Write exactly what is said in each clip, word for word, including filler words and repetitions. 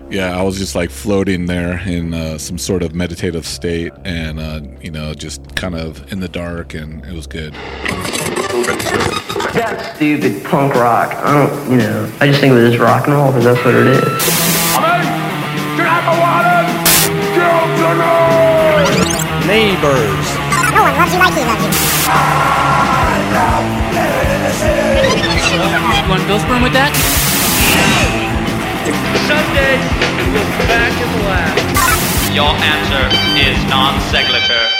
Yeah, I was just like floating there in uh, some sort of meditative state and, uh, you know, just kind of in the dark, and it was good. That stupid punk rock. I don't, you know, I just think of it as rock and roll because that's what it is. Neighbors. No one loves you like he loves you. You want Bill Sperm with that? Someday it will be back in the lab. Your answer is non-sequitur.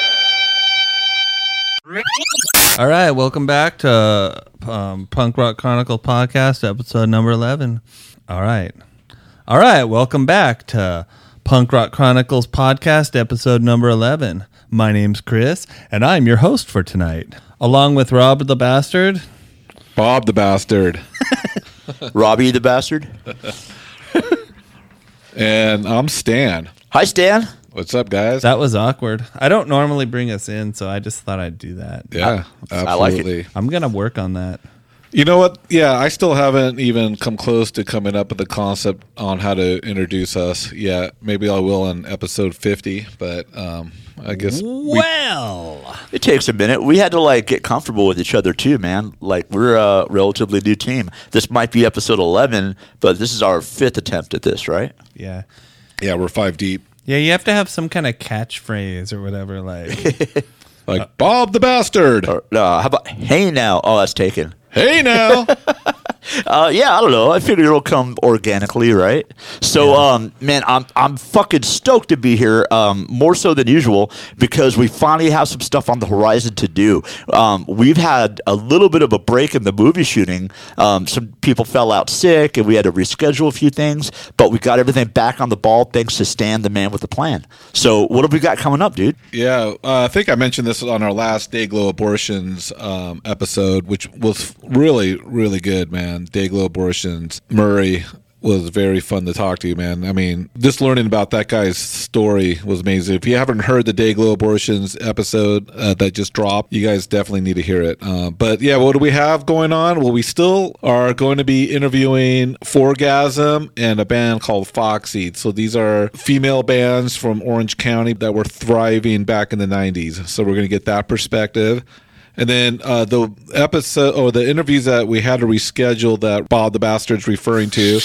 All right, welcome back to um, Punk Rock Chronicle Podcast, episode number eleven. All right. All right, welcome back to Punk Rock Chronicles Podcast, episode number eleven. My name's Chris, and I'm your host for tonight. Along with Rob the Bastard. Bob the Bastard. Robbie the Bastard. And I'm Stan. Hi, Stan. What's up, guys? That was awkward. I don't normally bring us in, so I just thought I'd do that. Yeah, I, absolutely. I like it. I'm going to work on that. You know what? Yeah, I still haven't even come close to coming up with the concept on how to introduce us yet. Maybe I will in episode fifty, but um, I guess we, Well, It takes a minute. We had to like get comfortable with each other too, man. Like we're a relatively new team. This might be episode eleven, but this is our fifth attempt at this, right? yeah. yeah, we're five deep. Yeah, you have to have some kind of catchphrase or whatever. Like, Like Bob the Bastard. Or, uh, how about hey now? Oh, that's taken. Hey now. Uh, yeah, I don't know. I figured it'll come organically, right? So, yeah. um, man, I'm I'm fucking stoked to be here. Um, more so than usual because we finally have some stuff on the horizon to do. Um, we've had a little bit of a break in the movie shooting. Um, some people fell out sick, and we had to reschedule a few things. But we got everything back on the ball thanks to Stan, the man with the plan. So, what have we got coming up, dude? Yeah, uh, I think I mentioned this on our last Dayglow Abortions um, episode, which was really, really good, man. Dayglow Abortions. Murray was very fun to talk to, man. I mean, just learning about that guy's story was amazing. If you haven't heard the Dayglow Abortions episode uh, that just dropped, you guys definitely need to hear it. Uh, but yeah, what do we have going on? Well, we still are going to be interviewing Fourgasm and a band called Foxy. So these are female bands from Orange County that were thriving back in the nineties. So we're going to get that perspective. And then uh, the episode or the interviews that we had to reschedule that Bob the Bastard's referring to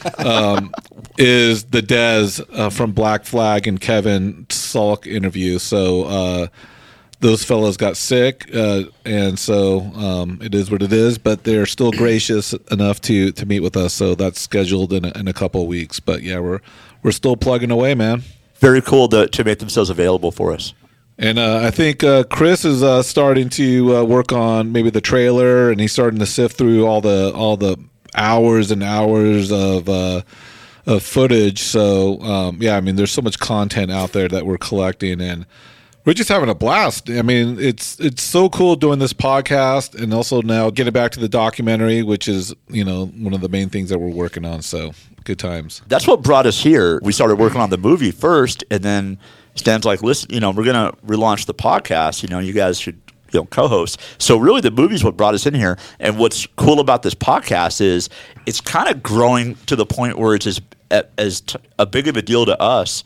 um, is the Dez uh, from Black Flag and Kevin Sulk interview. So uh, those fellows got sick, uh, and so um, it is what it is. But they're still gracious enough to to meet with us. So that's scheduled in a, in a couple of weeks. But yeah, we're we're still plugging away, man. Very cool to, to make themselves available for us. And uh, I think uh, Chris is uh, starting to uh, work on maybe the trailer, and he's starting to sift through all the all the hours and hours of uh, of footage. So um, yeah, I mean, there's so much content out there that we're collecting, and we're just having a blast. I mean, it's it's so cool doing this podcast, and also now getting back to the documentary, which is, you know, one of the main things that we're working on. So good times. That's what brought us here. We started working on the movie first, and then Stan's like, listen, you know, we're going to relaunch the podcast. You know, you guys should, you know, co-host. So really the movie's what brought us in here. And what's cool about this podcast is it's kind of growing to the point where it's as, as t- a big of a deal to us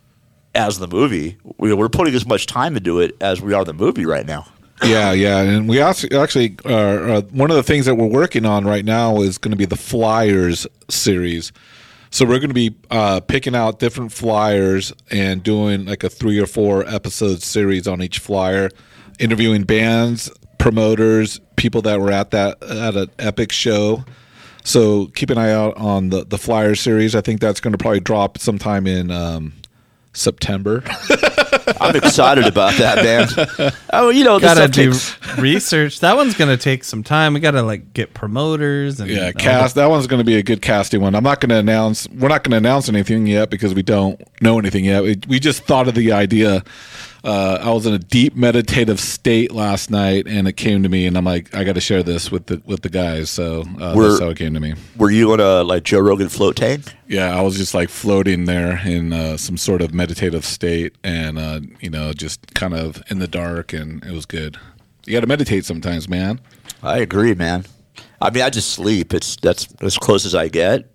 as the movie. We, we're putting as much time into it as we are the movie right now. Yeah, yeah. And we also, actually, uh, uh, one of the things that we're working on right now is going to be the Flyers series. So we're going to be uh, picking out different flyers and doing like a three or four episode series on each flyer, interviewing bands, promoters, people that were at that at an epic show. So keep an eye out on the the flyer series. I think that's going to probably drop sometime in um, September. I'm excited about that, man. Oh, you know, gotta do takes... research. That one's gonna take some time. We gotta like get promoters and yeah, cast. That one's gonna be a good casting one. I'm not gonna announce. We're not gonna announce anything yet because we don't know anything yet. We, we just thought of the idea. Uh, I was in a deep meditative state last night, and it came to me, and I'm like, I got to share this with the with the guys. So uh, that's how it came to me. Were you on a like Joe Rogan float tank? Yeah, I was just like floating there in uh, some sort of meditative state, and uh, you know, just kind of in the dark, and it was good. You got to meditate sometimes, man. I agree, man. I mean, I just sleep. It's that's as close as I get.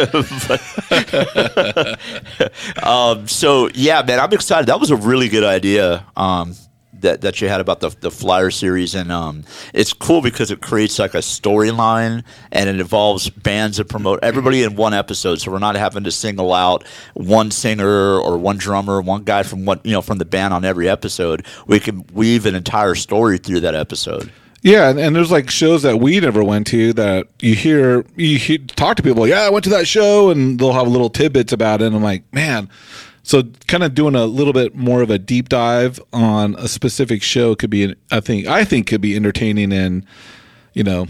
um, so yeah, man, I'm excited. That was a really good idea. Um, that that you had about the the Flyer series, and um, it's cool because it creates like a storyline, and it involves bands that promote everybody in one episode. So we're not having to single out one singer or one drummer, one guy from what you know from the band on every episode. We can weave an entire story through that episode. Yeah, and, and there's like shows that we never went to that you hear, you hear, talk to people, yeah, I went to that show, and they'll have little tidbits about it, and I'm like, man. So kind of doing a little bit more of a deep dive on a specific show could be, I think, I think could be entertaining and, you know,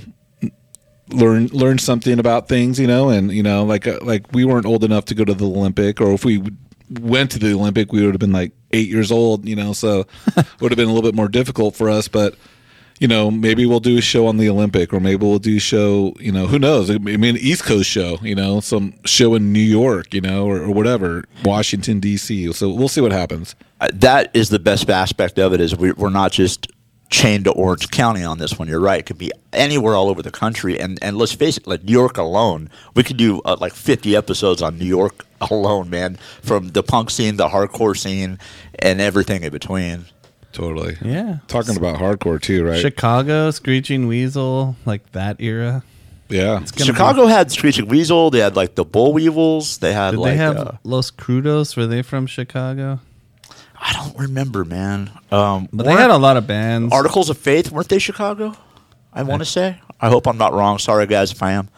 learn learn something about things, you know, and you know, like uh, like we weren't old enough to go to the Olympic, or if we went to the Olympic, we would have been like eight years old, you know, so it would have been a little bit more difficult for us, but. You know, maybe we'll do a show on the Olympic, or maybe we'll do a show, you know, who knows? I mean, an East Coast show, you know, some show in New York, you know, or, or whatever, Washington, D C. So we'll see what happens. Uh, that is the best aspect of it is we, we're not just chained to Orange County on this one. You're right. It could be anywhere all over the country. And, and let's face it, like New York alone, we could do uh, like fifty episodes on New York alone, man, from the punk scene, the hardcore scene, and everything in between. Totally. Yeah. Talking about hardcore too, right? Chicago, Screeching Weasel, like that era. Yeah. Chicago be- had Screeching Weasel. They had like the Bull Weevils. They had Did like they have uh, Los Crudos? Were they from Chicago? I don't remember, man. Um, but they had a lot of bands. Articles of Faith, weren't they Chicago? I want to say. I hope I'm not wrong. Sorry, guys, if I am.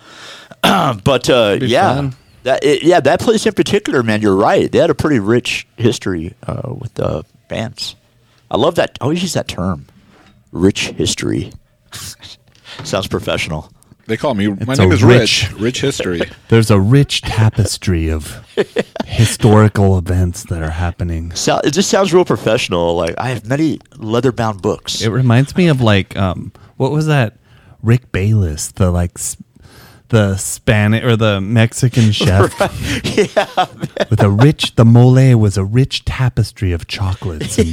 but uh, yeah, fun. that it, yeah, that place in particular, man. You're right. They had a pretty rich history uh, with the bands. I love that. I always use that term, rich history. Sounds professional. They call me. My It's name a is rich- Rich. Rich history. There's a rich tapestry of historical events that are happening. So, it just sounds real professional. Like I have many leather-bound books. It reminds me of like um, what was that? Rick Bayless, the like s- the Spanish or the Mexican chef. yeah, man. With a rich, the mole was a rich tapestry of chocolates. And,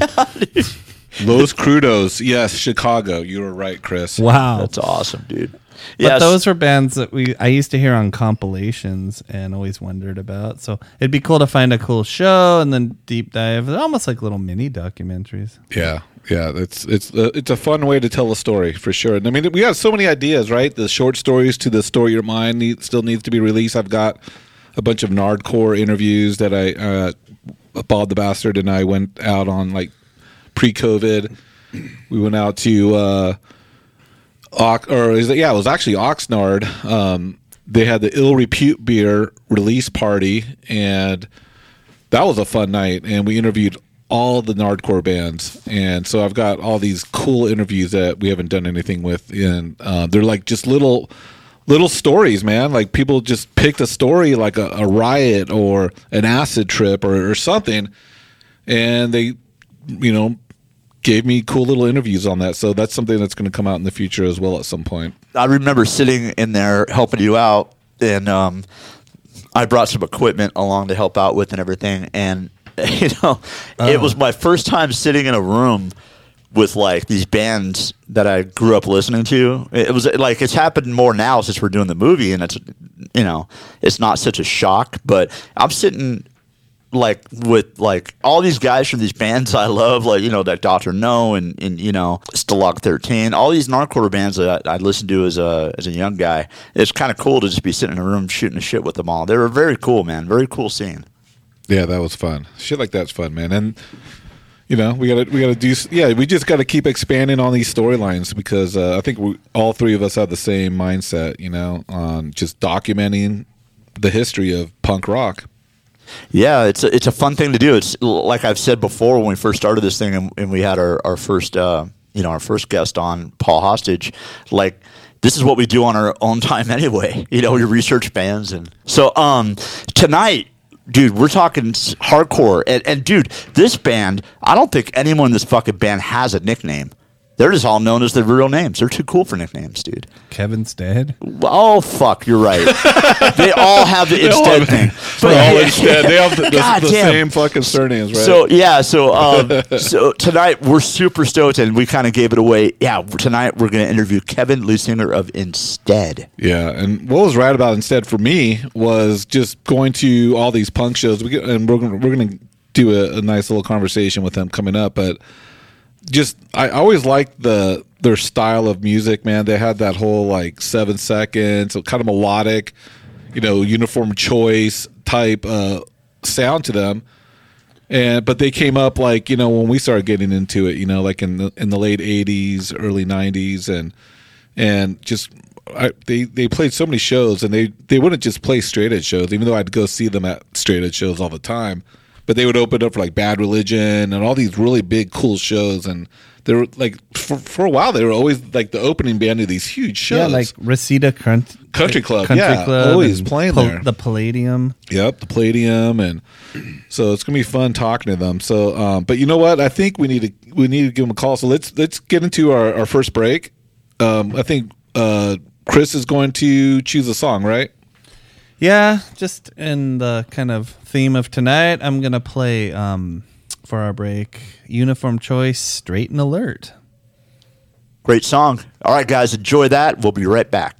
Los Crudos. Yes, Chicago. You were right, Chris. wow, That's awesome, dude. But Yes. those were bands that we I used to hear on compilations and always wondered about. So it'd be cool to find a cool show and then deep dive. They're almost like little mini documentaries. Yeah, yeah. It's it's uh, it's a fun way to tell a story for sure. And I mean, we have so many ideas, right? The short stories to the story your mind need, still needs to be released. I've got a bunch of Nardcore interviews that I uh, Bob the Bastard and I went out on like pre-COVID. We went out to. Uh, Ox, or is it, yeah, it was actually Oxnard. Um, they had the Ill Repute beer release party, and that was a fun night. And we interviewed all the Nardcore bands, and so I've got all these cool interviews that we haven't done anything with, and uh, they're like just little, little stories, man. Like people just picked a story, like a, a riot or an acid trip or, or something, and they, you know. Gave me cool little interviews on that, so that's something that's going to come out in the future as well at some point. I remember sitting in there helping you out, and um, I brought some equipment along to help out with and everything. And you know, Oh. it was my first time sitting in a room with like these bands that I grew up listening to. It was like it's happened more now since we're doing the movie, and it's you know it's not such a shock. But I'm sitting. Like with like all these guys from these bands I love, like you know that Doctor No and, and you know Stalag thirteen, all these Nardcore bands that I, I listened to as a as a young guy. It's kind of cool to just be sitting in a room shooting the shit with them all. They were very cool, man. Very cool scene. Yeah, that was fun. Shit like that's fun, man. And you know, we gotta we gotta do. Yeah, we just gotta keep expanding on these storylines because uh, I think we, all three of us have the same mindset. You know, on just documenting the history of punk rock. Yeah, it's a, it's a fun thing to do. It's like I've said before when we first started this thing, and, and we had our our first uh, you know our first guest on, Paul Hostage. Like this is what we do on our own time anyway. You know, we research bands, and so um tonight. Dude, we're talking hardcore, and, and dude, this band, I don't think anyone in this fucking band has a nickname. They're just all known as their real names. They're too cool for nicknames, dude. Kevin Stead. Oh, fuck, you're right. They all have the instead have- thing. They're all instead. They have the, the, God the damn. same fucking surnames, right? So yeah, so um, so tonight we're super stoked, and we kind of gave it away. Yeah, tonight we're going to interview Kevin, lead singer of Instead. Yeah, and what was right about Instead for me was just going to all these punk shows. We get, and we're gonna, we're going to do a, a nice little conversation with them coming up. But just I always liked the their style of music, man. They had that whole like seven seconds, so kind of melodic, you know, Uniform Choice type uh, sound to them. And but they came up like, you know, when we started getting into it, you know, like in the in the late eighties, early nineties, and and just I, they they played so many shows, and they they wouldn't just play straight edge shows, even though I'd go see them at straight edge shows all the time. But they would open up for like Bad Religion and all these really big cool shows, and they were like for for a while they were always like the opening band of these huge shows. Yeah, like Reseda Cunt- Country Club, Country yeah, Club always and playing Pal- there. The Palladium. Yep, the Palladium, and so it's gonna be fun talking to them. So, um, but you know what? I think we need to we need to give them a call. So let's let's get into our, our first break. Um, I think uh, Chris is going to choose a song, right? Yeah, just in the kind of theme of tonight, I'm gonna play um, for our break. Uniform Choice, Straight and Alert. Great song. All right, guys, enjoy that. We'll be right back.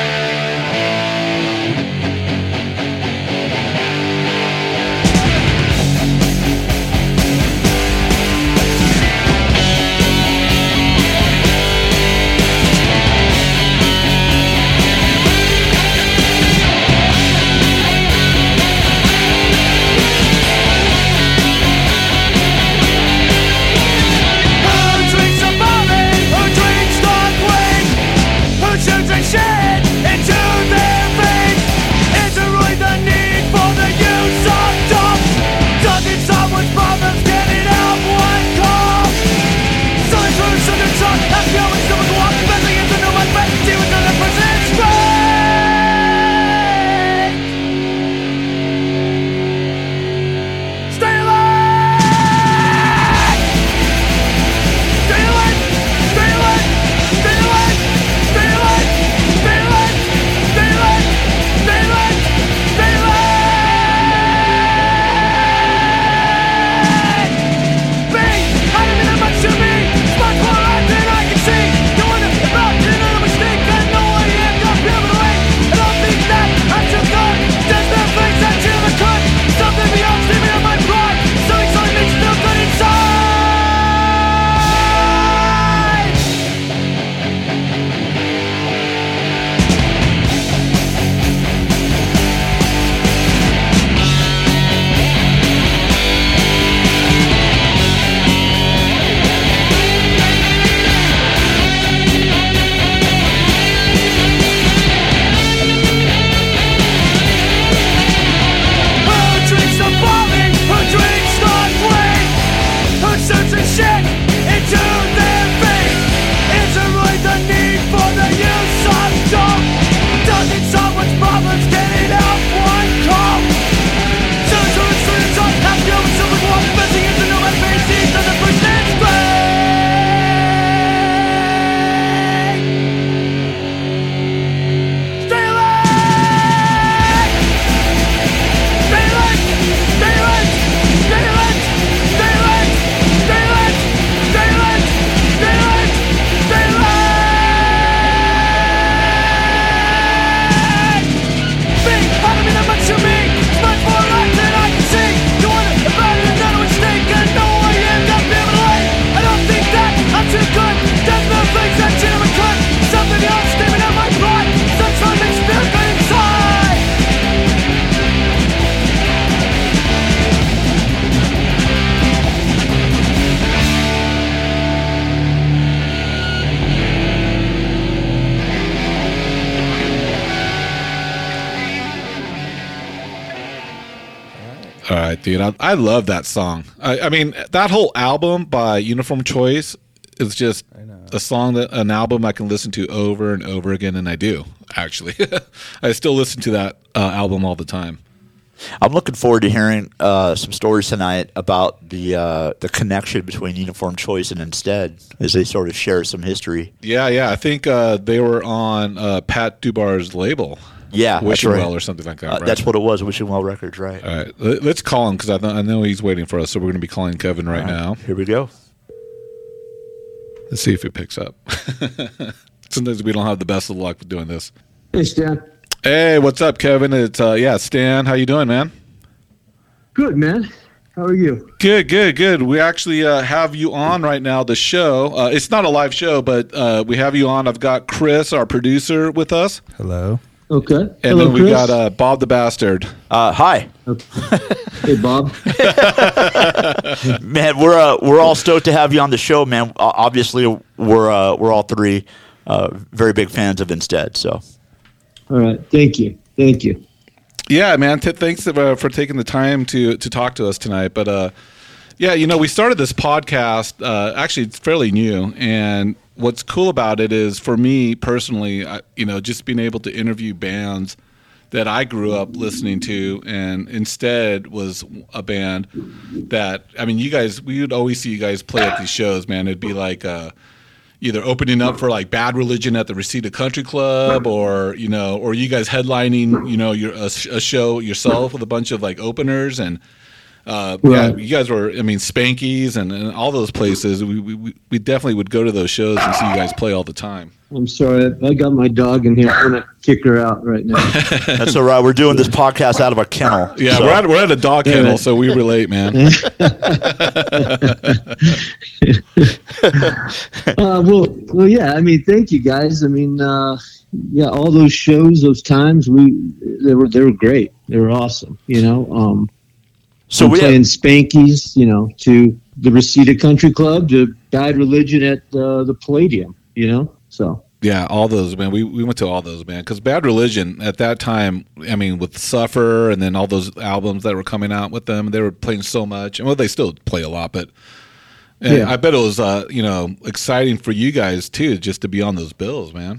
All right, dude. I, I love that song. I, I mean, that whole album by Uniform Choice is just a song that an album I can listen to over and over again, and I do actually. I still listen to that uh, album all the time. I'm looking forward to hearing uh, some stories tonight about the uh, the connection between Uniform Choice and Instead, as they sort of share some history. Yeah, yeah. I think uh, they were on uh, Pat Dubar's label. Yeah, Wishing that's right. Well or something like that. Uh, right? That's what it was, Wishing Well Records, right? All right, Let- let's call him because I, th- I know he's waiting for us. So we're going to be calling Kevin right, All right, now. Here we go. Let's see if he picks up. Sometimes we don't have the best of luck with doing this. Hey, Stan. Hey, what's up, Kevin? It's uh, yeah, Stan. How you doing, man? Good, man. How are you? Good, good, good. We actually uh, have you on right now. The show. Uh, it's not a live show, but uh, we have you on. I've got Chris, our producer, with us, Hello. Okay. and Hello, then we Chris. got uh, Bob the Bastard. Uh, hi, Hey, Bob. man. We're uh, we're all stoked to have you on the show, man. Uh, obviously, we're uh, we're all three uh, very big fans of Instead. So, All right. Thank you. Thank you. Yeah, man. T- thanks uh, for taking the time to to talk to us tonight. But uh, yeah, you know, we started this podcast. Uh, actually, it's fairly new, and what's cool about it is, for me personally, I, you know, just being able to interview bands that I grew up listening to, and Instead was a band that, I mean, you guys, we would always see you guys play at these shows, man. It'd be like uh, either opening up for like Bad Religion at the Reseda Country Club, or you know, or you guys headlining, you know, your a, a show yourself with a bunch of like openers, and uh, yeah, Right. you guys were, I mean, Spanky's and, and all those places. We, we we definitely would go to those shows and see you guys play all the time. I'm sorry. I got my dog in here. I'm going to kick her out right now. that's all right. We're doing this podcast out of our kennel. Yeah, so. we're at we're at a dog kennel, right. so we relate, man. Uh, well, well, yeah. I mean, thank you guys. I mean, uh, yeah, all those shows, those times, we they were they were great. They were awesome. You know, um, So from we playing have, Spanky's, you know, to the Reseda Country Club, to Bad Religion at uh, the Palladium. You know, so. Yeah, all those, man. We we went to all those, man. Because Bad Religion at that time, I mean, with Suffer and then all those albums that were coming out with them, they were playing so much. And well, they still play a lot, but and Yeah. I bet it was, uh, you know, exciting for you guys too, just to be on those bills, man.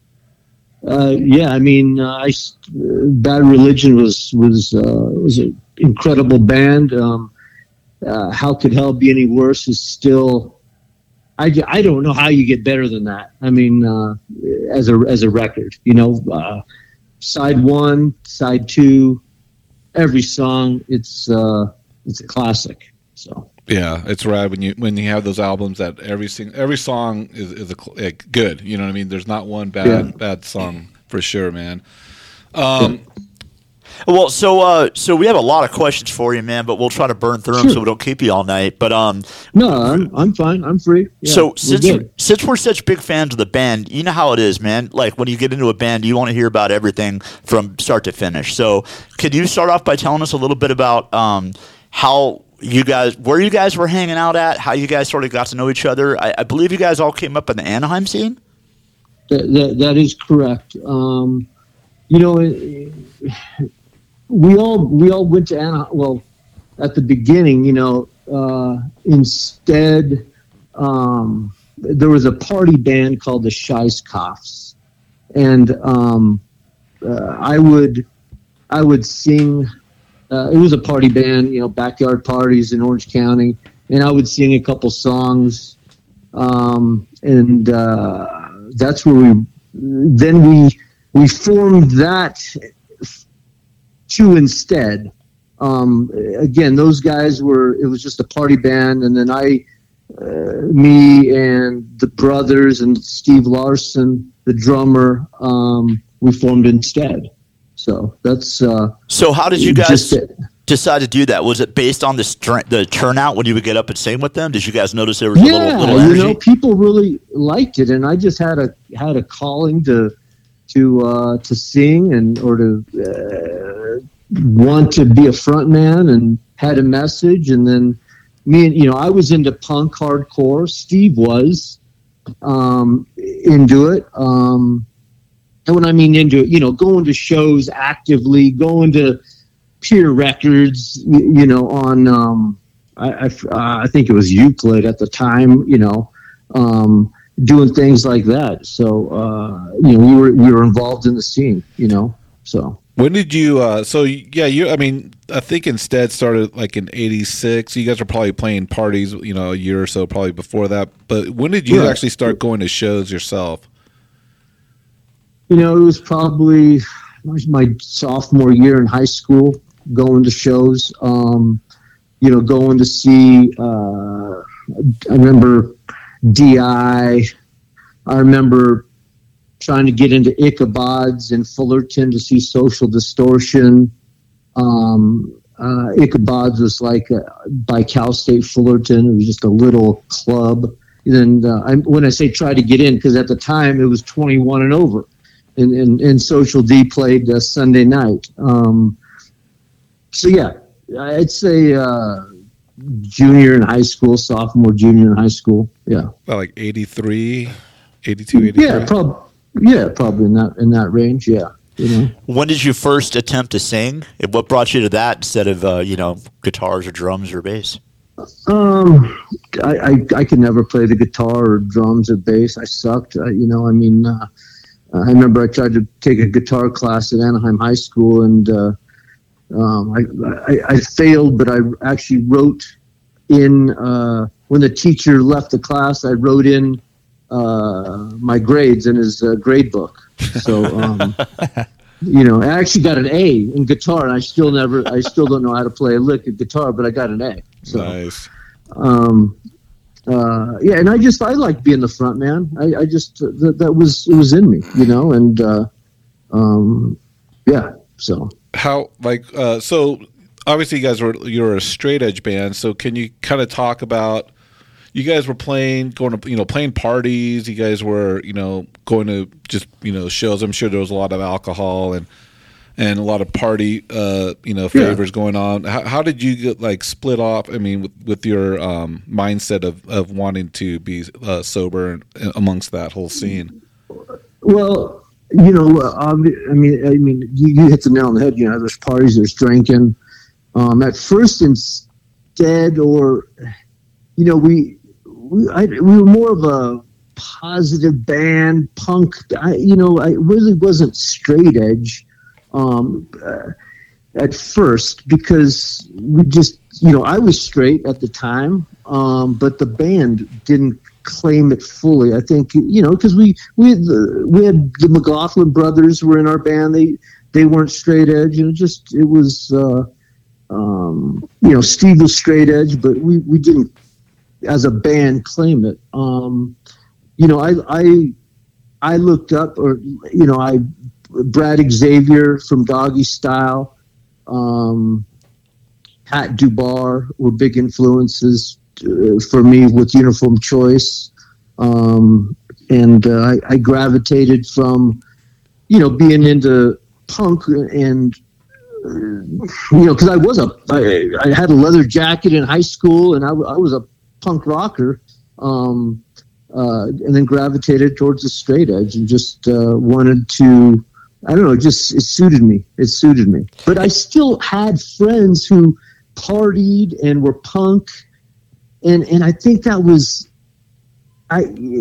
Uh, yeah, I mean, uh, I, uh, Bad Religion was was uh, was an incredible band. Um, uh, How Could Hell Be Any Worse is still. I, I don't know how you get better than that. I mean, uh, as a as a record, you know, uh, side one, side two, every song, it's uh, it's a classic. So. Yeah, it's rad when you when you have those albums that every sing, every song is is a, cl- like, good. You know what I mean? There's not one bad Yeah. bad song for sure, man. Um, well, so uh, so we have a lot of questions for you, man, but we'll try to burn through them Sure. so we don't keep you all night. But um, No, I'm I'm fine. I'm free. Yeah, so we're since good. since we're such big fans of the band, you know how it is, man. Like when you get into a band, you want to hear about everything from start to finish. So could you start off by telling us a little bit about um, how you guys, where you guys were hanging out at, how you guys sort of got to know each other? I, I believe you guys all came up in the Anaheim scene. That, that, that is correct. Um, you know, it, we all we all went to Anaheim. Well, at the beginning, you know, uh, instead, um, there was a party band called the Scheisskopfs, and um, uh, I would I would sing. Uh, it was a party band, you know, backyard parties in Orange County, and I would sing a couple songs, um, and uh, that's where we. Then we we formed that to Instead. Um, again, those guys were. It was just a party band, and then I, uh, me and the brothers and Steve Larson, the drummer, um, we formed Instead. So that's. Uh, So how did you guys just it. decide to do that? Was it based on the str- the turnout when you would get up and sing with them? Did you guys notice there was a Yeah, little, little you energy? know, people really liked it, and I just had a had a calling to to uh, to sing and or to uh, want to be a front man, and had a message. And then me and you know, I was into punk hardcore. Steve was um, into it. Um, and when I mean into it, you know, going to shows actively, going to Peer Records, you, you know, on. Um, I, I, uh, I think it was Euclid at the time, you know, um, doing things like that. So, uh, you know, we were we were involved in the scene, you know. So When did you? Uh, so yeah, you. I mean, I think Instead started like in eighty-six. You guys were probably playing parties, you know, a year or so probably before that. But when did you Right. actually start going to shows yourself? You know, it was probably my sophomore year in high school, going to shows. Um, you know, going to see. Uh, I remember D I. I remember trying to get into Ichabod's in Fullerton to see Social Distortion. Um, uh, Ichabod's was like uh by Cal State Fullerton. It was just a little club. And uh, I, when I say try to get in, because at the time it was twenty-one and over, and, and, and Social D played uh, Sunday night. Um, so yeah, I'd say uh, junior in high school, sophomore, junior in high school. Yeah, About like eighty-three, eighty-two, eighty-three. yeah, probably. Yeah, probably in that in that range. Yeah, you know. When did you first attempt to sing? And what brought you to that instead of uh, you know guitars or drums or bass? Um, I, I I could never play the guitar or drums or bass. I sucked. I, you know, I mean, uh, I remember I tried to take a guitar class at Anaheim High School, and uh, um, I, I I failed. But I actually wrote in uh, when the teacher left the class. I wrote in uh, my grades in his uh, grade book. So. Um, You know, I actually got an A in guitar, and I still never, I still don't know how to play a lick of guitar, but I got an A. So, Nice. um, uh, yeah, and I just, I like being the front man. I, I just, uh, that, that was, it was in me, you know, and, uh, um, yeah, so. How like uh, so? Obviously, you guys were you're a straight edge band. So can you kind of talk about? You guys were playing, going to, you know, playing parties. You guys were, you know, going to just, you know, shows. I'm sure there was a lot of alcohol and and a lot of party, uh, you know, favors yeah. going on. How, how did you get, like, split off? I mean, with, with your um, mindset of, of wanting to be uh, sober and, and amongst that whole scene. Well, you know, uh, I mean, I mean, you, you hit the nail on the head. You know, there's parties, there's drinking. Um, at first, Instead, or you know, we. We, I, we were more of a positive band, punk. I, you know, I really wasn't straight edge um, uh, at first because we just, you know, I was straight at the time, um, but the band didn't claim it fully. I think, you know, because we we had the, we had the McLaughlin brothers were in our band. They they weren't straight edge. You know, just it was, uh, um, you know, Steve was straight edge, but we we didn't. As a band, claim it. Um, you know, I, I, I looked up, or you know, I, Brad Xavier from Doggy Style, um, Pat Dubar were big influences uh, for me with Uniform Choice, um, and uh, I, I gravitated from, you know, being into punk and. Uh, you know, because I was a, I, I had a leather jacket in high school, and I, I was a punk rocker, um, uh, and then gravitated towards the straight edge and just uh, wanted to, I don't know, just it suited me. It suited me. But I still had friends who partied and were punk, and and I think that was, I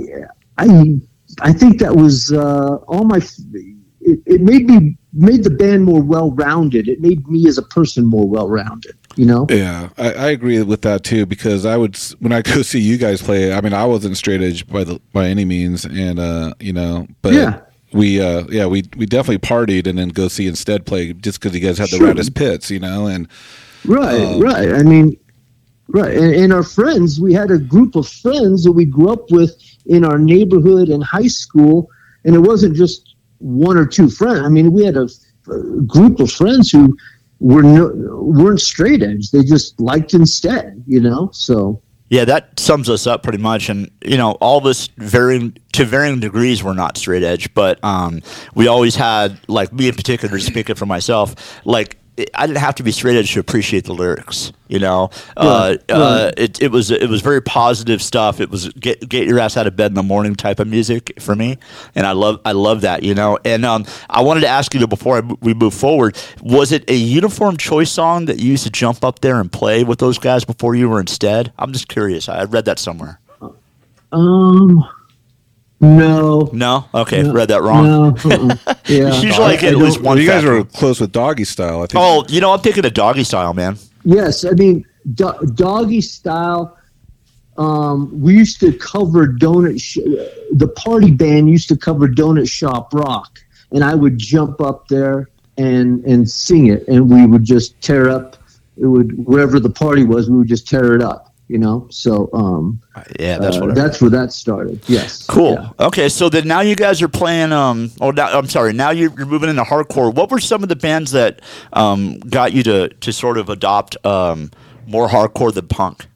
I I think that was uh, all my. It, it made me made the band more well-rounded. It made me as a person more well-rounded. You know? Yeah, I, I agree with that too, because I would, when I go see you guys play, I mean, I wasn't straight edge by the by any means, and uh, you know, but yeah. we, uh, yeah, we we definitely partied and then go see Instead play just because you guys had the Sure. raddest pits, you know, and right, um, right. I mean, right, and, and our friends, we had a group of friends that we grew up with in our neighborhood in high school, and it wasn't just one or two friends. I mean, we had a, a group of friends who. Were no, weren't straight edge. They just liked Instead, you know. So yeah, that sums us up pretty much. And you know, all of us varying to varying degrees, we're not straight edge, but um, we always had, like me in particular, speaking for myself, like I didn't have to be straight edge to appreciate the lyrics. You know, uh, Right, uh, right. it it was it was very positive stuff. It was get get your ass out of bed in the morning type of music for me, and I love I love that. You know, and um, I wanted to ask you though, before I, we move forward, was it a Uniform Choice song that you used to jump up there and play with those guys before you were Instead? I'm just curious. I read that somewhere. Um, No. No? Okay, no, read that wrong. No. uh-uh. Yeah. Usually I get at I least don't- one Well, you guys factor. were close with Doggy Style. I think. Oh, you know, I'm thinking of Doggy Style, man. Yes, I mean do- Doggy Style. Um, we used to cover Donut. Sh- the party band used to cover Donut Shop Rock, and I would jump up there and and sing it, and we would just tear up. It would wherever the party was, we would just tear it up. You know, so um, Yeah, that's uh, what I that's where that started. Yes, Cool. Yeah. Okay, so then now you guys are playing. Um, oh, now, I'm sorry. Now you're, you're moving into hardcore. What were some of the bands that um, got you to to sort of adopt um, more hardcore than punk?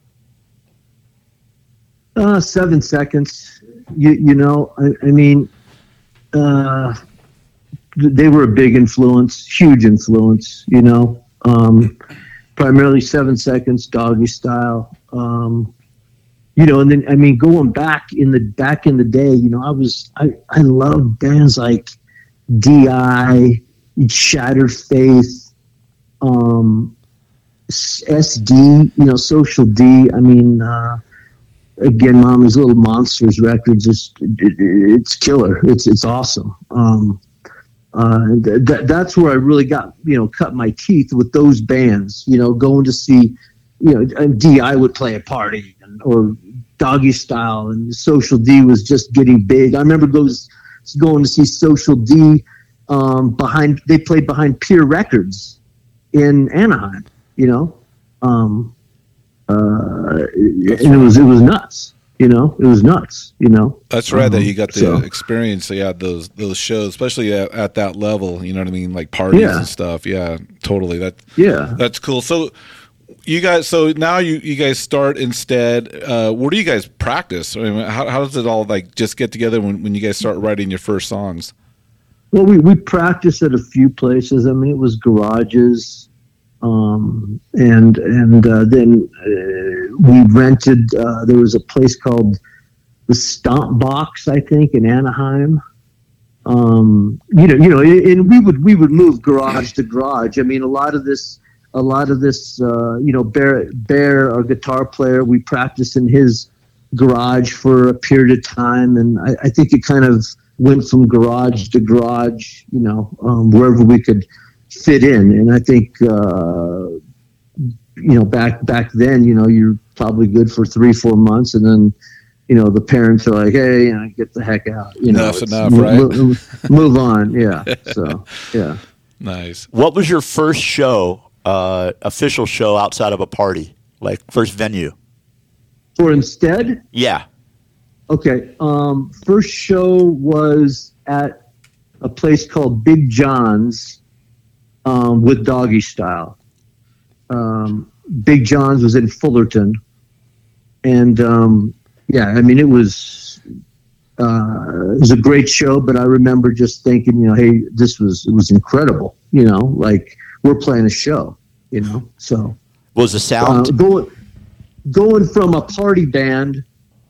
Uh, seven seconds. You you know, I, I mean, uh, th- they were a big influence, huge influence. You know, um, primarily seven seconds, Doggy Style. Um, you know, and then I mean, going back in the back in the day, you know, I was I I loved bands like D I, Shattered Faith, um, S D. You know, Social D. I mean. Uh, Again, Mommy's Little Monsters records is it, it's killer. It's it's awesome. Um, uh, th- th- that's where I really got you know cut my teeth with those bands. You know, going to see you know and D I would play a party and, or Doggy Style and Social D was just getting big. I remember goes going to see Social D um, behind. They played behind Pier Records in Anaheim. You know. Um, Uh, and it was it was nuts, you know. It was nuts, you know. That's right. Um, that you got the so- experience. Yeah, those those shows, especially at, at that level. You know what I mean, like parties Yeah. and stuff. Yeah, totally. That Yeah. that's cool. So you guys, so now you you guys start instead. Uh, where do you guys practice? I mean, how how does it all like just get together when when you guys start writing your first songs? Well, we we practiced at a few places. I mean, it was garages, um, and and uh, then uh, we rented. Uh, there was a place called the Stomp Box, I think, in Anaheim. Um, you know, you know, and we would we would move garage to garage. I mean, a lot of this, a lot of this, uh, you know, Bear Bear, our guitar player, we practiced in his garage for a period of time, and I, I think it kind of went from garage to garage, you know, um, wherever we could fit in. And I think, uh, you know, back back then, you know, you're probably good for three, four months, and then, you know, the parents are like, "Hey, you know, get the heck out." You know, Enough's it's- enough, mo- right? mo- move on, yeah. So, yeah. Nice. What was your first show, uh, official show outside of a party, like first venue? For instead, Yeah. okay. Um, first show was at a place called Big John's um, with Doggy Style. Um, Big John's was in Fullerton, and um, yeah, I mean it was uh, it was a great show. But I remember just thinking, you know, hey, this was it was incredible. You know, like we're playing a show. You know, so Was the sound? uh, going going from a party band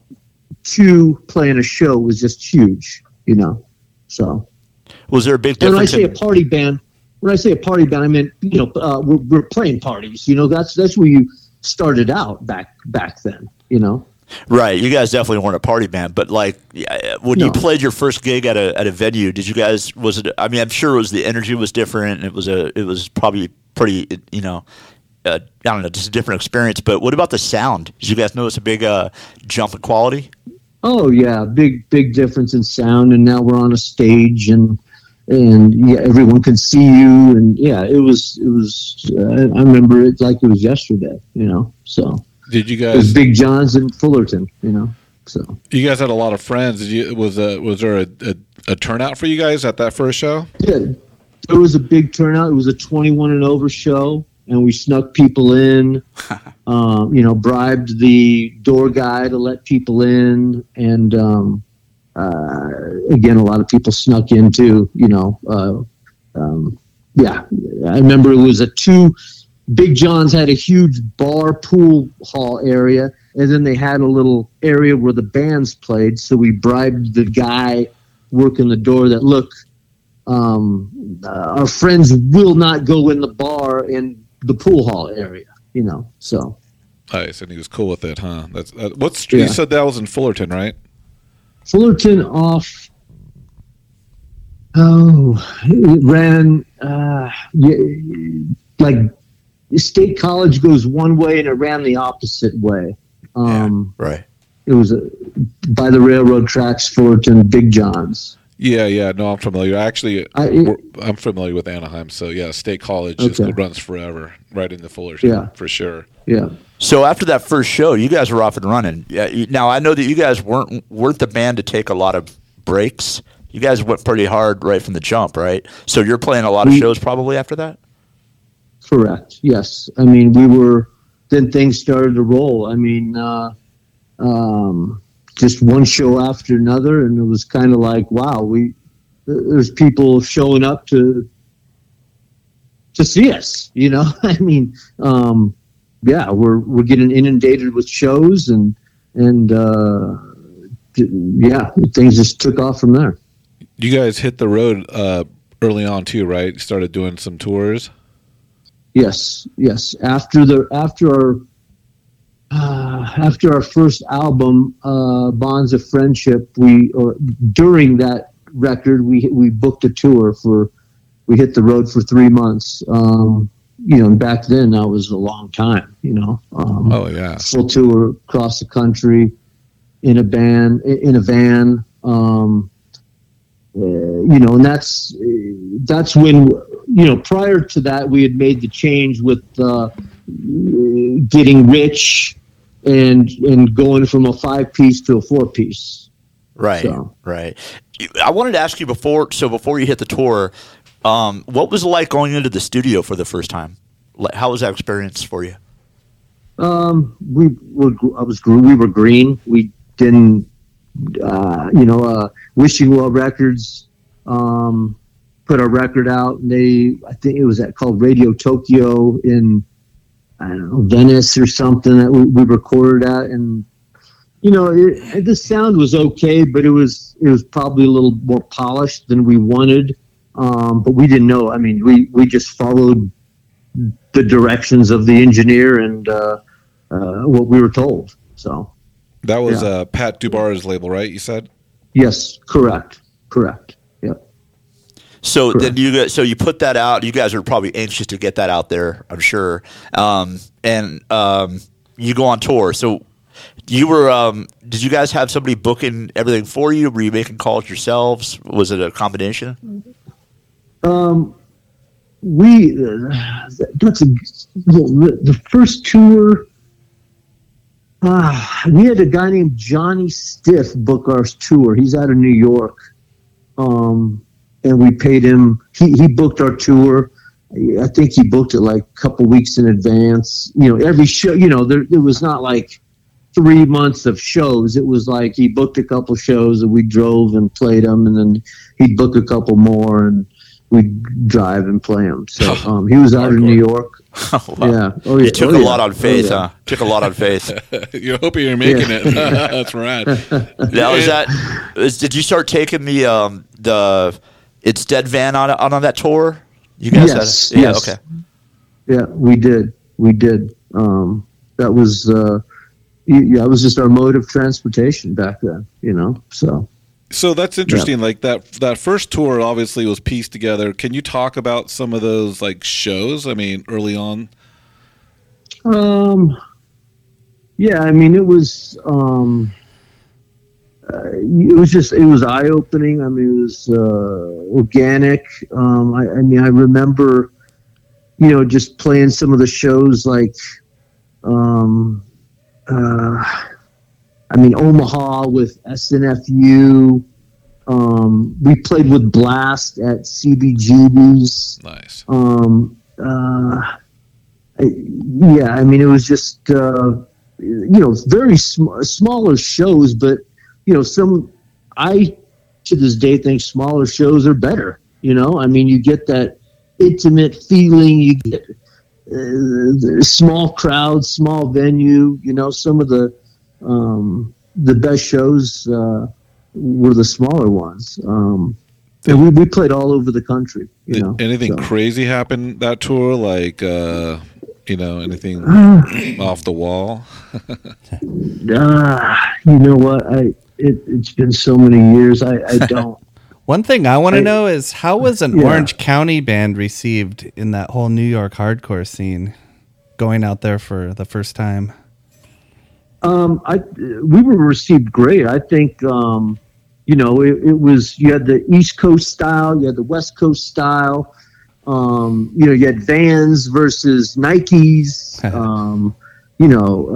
to playing a show was just huge. You know, so. was there a big And when I difference? say a in, party band, when I say a party band, I mean you know uh, we're, we're playing parties. You know that's that's where you started out back back then. You know. right. You guys definitely weren't a party band, but like yeah, when you No. played your first gig at a at a venue, did you guys? Was it? I mean, I'm sure it was the energy was different. It was a. It was probably pretty. You know. Uh, I don't know, just a different experience. But what about the sound? Did you guys notice a big uh, jump in quality? Oh yeah, big big difference in sound, and now we're on a stage, and and yeah, everyone can see you, and yeah, it was it was. Uh, I remember it like it was yesterday. You know, so Did you it was guys? Big John's in Fullerton. You know, so. You guys had a lot of friends. Did you? Was a was there a, a, a turnout for you guys at that first show? Yeah, there was a big turnout. It was a twenty-one and over show, and we snuck people in. um, you know, bribed the door guy to let people in, and um, uh, again, a lot of people snuck in too. You know, uh, um, yeah, I remember it was a two. Big John's had a huge bar pool hall area, and then they had a little area where the bands played. So we bribed the guy working the door that look. Um, uh, our friends will not go in the bar in the pool hall area, you know. So Nice, and he was cool with it, huh? That's uh, what's you Yeah. said that was in Fullerton, right? Fullerton off. Oh, it ran uh, yeah, like State College goes one way and it ran the opposite way. Um, yeah, right. It was a, by the railroad tracks, Fullerton, Big John's. Yeah, yeah, no, I'm familiar. Actually, I, it, we're- I'm familiar with Anaheim. So yeah, State College just Okay. runs forever, right into Fullerton, Yeah. for sure. Yeah. So after that first show, you guys were off and running. Yeah. you- Now I know that you guys weren't weren't the band to take a lot of breaks. You guys went pretty hard right from the jump, right? So you're playing a lot of We- shows probably after that. Correct. Yes. I mean, we were, then things started to roll. I mean, uh, um, just one show after another. And it was kind of like, wow, we, there's people showing up to, to see us, you know? I mean, um, yeah, we're, we're getting inundated with shows and, and, uh, yeah, things just took off from there. You guys hit the road uh, early on too, right? You started doing some tours. Yes, yes. After the after our uh, after our first album, uh, Bonds of Friendship, we or during that record, we we booked a tour for. We hit the road for three months. Um, you know, and back then that was a long time. You know, um, Oh yeah, full tour across the country in a band in a van. Um, uh, you know, and that's that's when you know. Prior to that, we had made the change with uh, getting rich and and going from a five piece to a four piece. Right, So. right. I wanted to ask you before. So before you hit the tour, um, what was it like going into the studio for the first time? Like, how was that experience for you? Um, we were I was we were green. We didn't. Uh, you know, uh, Wishing Well Records um, put our record out. And they, I think it was at, called Radio Tokyo in, I don't know, Venice or something that we, we recorded at. And, you know, it, the sound was okay, but it was it was probably a little more polished than we wanted. Um, but we didn't know. I mean, we, we just followed the directions of the engineer and uh, uh, what we were told. So. that was Yeah. uh, Pat Dubar's label, right? You said. Yes, correct, correct. Yep. So Correct. then you guys, so you put that out. You guys are probably anxious to get that out there, I'm sure. Um, and um, you go on tour. So you were. Um, did you guys have somebody booking everything for you? Were you making calls yourselves? Was it a combination? Um, we uh, that's a, the, the first tour. Ah, we had a guy named Johnny Stiff book our tour. He's out of New York, um, and we paid him. He he booked our tour. I think he booked it like a couple weeks in advance. You know, every show. You know, there it was not like three months of shows. It was like he booked a couple shows and we drove and played them, and then he'd book a couple more and we'd drive and play them. So um, he was out in New York. Oh, wow. Yeah. Oh, yeah. You took Oh, a yeah. lot on faith, Oh, yeah. huh? Took a lot on faith. You're hoping you're making it. That's rad. Now is that? Is, did you start taking the um the It's Dead van on on, on that tour? You guys Yes, had, yeah, yes. okay. Yeah, we did. We did. Um, that was, uh, y- yeah, it was just our mode of transportation back then, you know, so. So that's interesting. Like that that first tour obviously was pieced together. Can you talk about some of those like shows? I mean, early on. Um, yeah, I mean, it was, um, uh, it was just, it was eye opening. I mean, it was, uh, organic. Um, I, I mean, I remember, you know, just playing some of the shows like, um, uh, I mean, Omaha with S N F U. Um, we played with Blast at C B G B's. Nice. Um, uh, yeah, I mean, it was just, uh, you know, very sm- smaller shows, but, you know, some, I, to this day, think smaller shows are better. You know, I mean, you get that intimate feeling, you get uh, small crowds, small venue, you know, some of the, um, the best shows uh, were the smaller ones. Um, and we, we played all over the country, you Did know. anything so. crazy happen that tour? Like, uh, you know, anything off the wall? Ah, you know what? I it, it's been so many years. I, I don't. One thing I want to I- know is how was an Yeah. Orange County band received in that whole New York hardcore scene, going out there for the first time? Um, I we were received great. I think um, you know it, it was you had the East Coast style, you had the West Coast style. Um, you know, you had Vans versus Nikes. um, you know,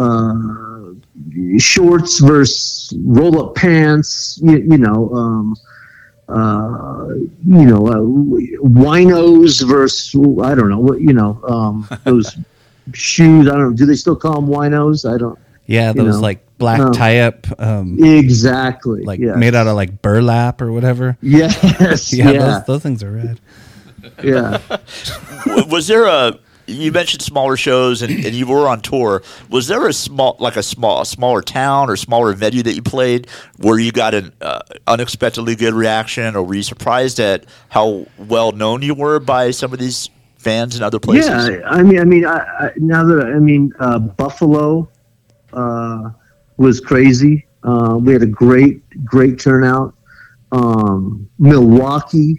uh, shorts versus roll-up pants. You, you know. Um, uh, you know, uh, winos versus I don't know what you know um, those shoes. I don't know. Do they still call them winos? I don't. Yeah, You those know, like black um, tie-up, um, Exactly. like yes. made out of like burlap or whatever. Yes. Yeah, Yeah. Those, those things are rad. Yeah. W- was there a? You mentioned smaller shows, and, and you were on tour. Was there a small, like a small, a smaller town or smaller venue that you played where you got an uh, unexpectedly good reaction, or were you surprised at how well known you were by some of these fans in other places? Yeah. I mean, I mean, I, I, now that I mean, uh, Buffalo uh, was crazy. Uh, we had a great, great turnout. Um, Milwaukee.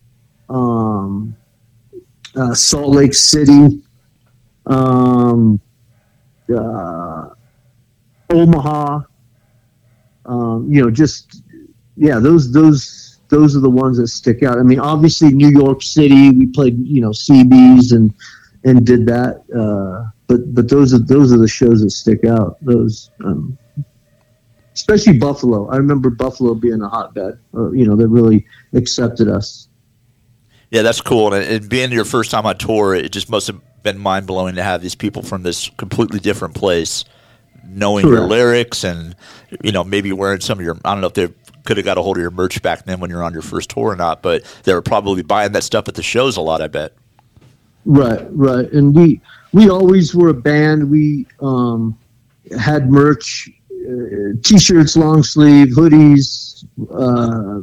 Um, uh, Salt Lake City, um, uh, Omaha, um, you know, just yeah, those those those are the ones that stick out. I mean, obviously New York City, we played you know C B's and and did that, uh, but but those are those are the shows that stick out. Those. Um, Especially Buffalo. I remember Buffalo being a hotbed, or, you know, that really accepted us. Yeah, that's cool. And, and being your first time on tour, it just must have been mind blowing to have these people from this completely different place knowing your Correct. lyrics and, you know, maybe wearing some of your, I don't know if they could have got a hold of your merch back then when you were on your first tour or not, but they were probably buying that stuff at the shows a lot, I bet. Right, right. And we we always were a band. We um, had merch, uh, T-shirts, long sleeve, hoodies. Uh,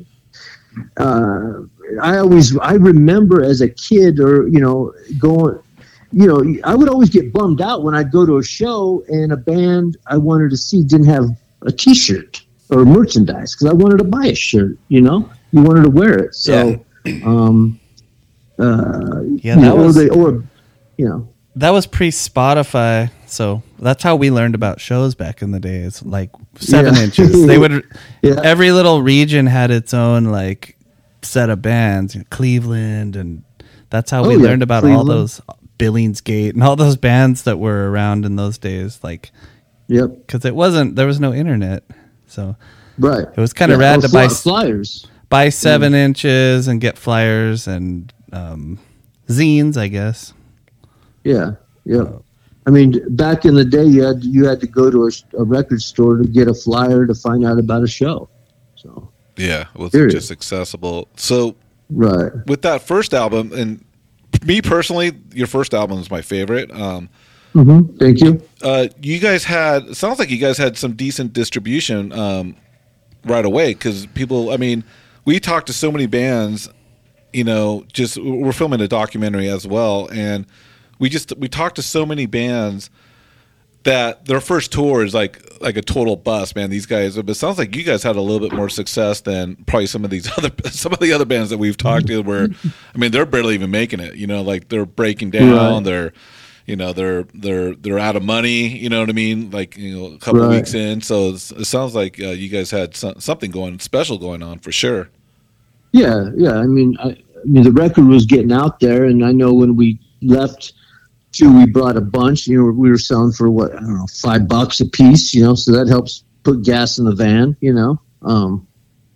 uh, I always, I remember as a kid, or you know, going, you know, I would always get bummed out when I'd go to a show and a band I wanted to see didn't have a T-shirt or merchandise because I wanted to buy a shirt. You know, you wanted to wear it. So, um, uh, Yeah, you that know, or was- they, or you know, That was pre-Spotify, so that's how we learned about shows back in the days. Like seven Yeah. inches, they would. Yeah. Every little region had its own like set of bands. You know, Cleveland, and that's how we Oh, yeah, learned about all Cleveland. those Billingsgate and all those bands that were around in those days. Like, yep, because it wasn't there was no internet, so right. it was kind of Yeah, rad or to fly- buy flyers. buy seven inches and get flyers and um, zines, I guess. Yeah, yeah. I mean, back in the day, you had you had to go to a, a record store to get a flyer to find out about a show. So Yeah, it was Period. just accessible. So right, with that first album, and me personally, your first album is my favorite. Um, hmm thank you. uh, you guys had, it sounds like you guys had some decent distribution um, right away because people, I mean, we talked to so many bands, you know, just we're filming a documentary as well, and we just we talked to so many bands that their first tour is like like a total bust, man. These guys, but it sounds like you guys had a little bit more success than probably some of these other some of the other bands that we've talked to. Where, I mean, they're barely even making it. You know, like they're breaking down. Right. They're, you know, they're they're they're out of money. You know what I mean? Like you know, a couple of Right. weeks in. So it's, it sounds like uh, you guys had some, something going special going on for sure. Yeah, yeah. I mean, I, I mean, the record was getting out there, and I know when we left, too, we brought a bunch. You know, we were selling for what I don't know, five bucks a piece. You know, so that helps put gas in the van. You know, um,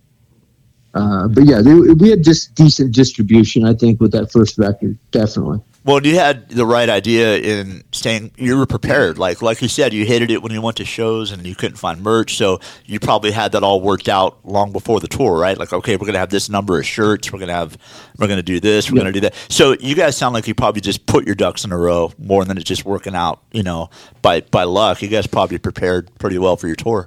uh, but yeah, they, we had just decent distribution. I think with that first record, definitely. Well, you had the right idea in staying. You were prepared, like like you said, you hated it when you went to shows and you couldn't find merch. So you probably had that all worked out long before the tour, right? Like, okay, we're gonna have this number of shirts. We're gonna have, we're gonna do this. We're Yeah. gonna do that. So you guys sound like you probably just put your ducks in a row more than it just working out. You know, by by luck, you guys probably prepared pretty well for your tour.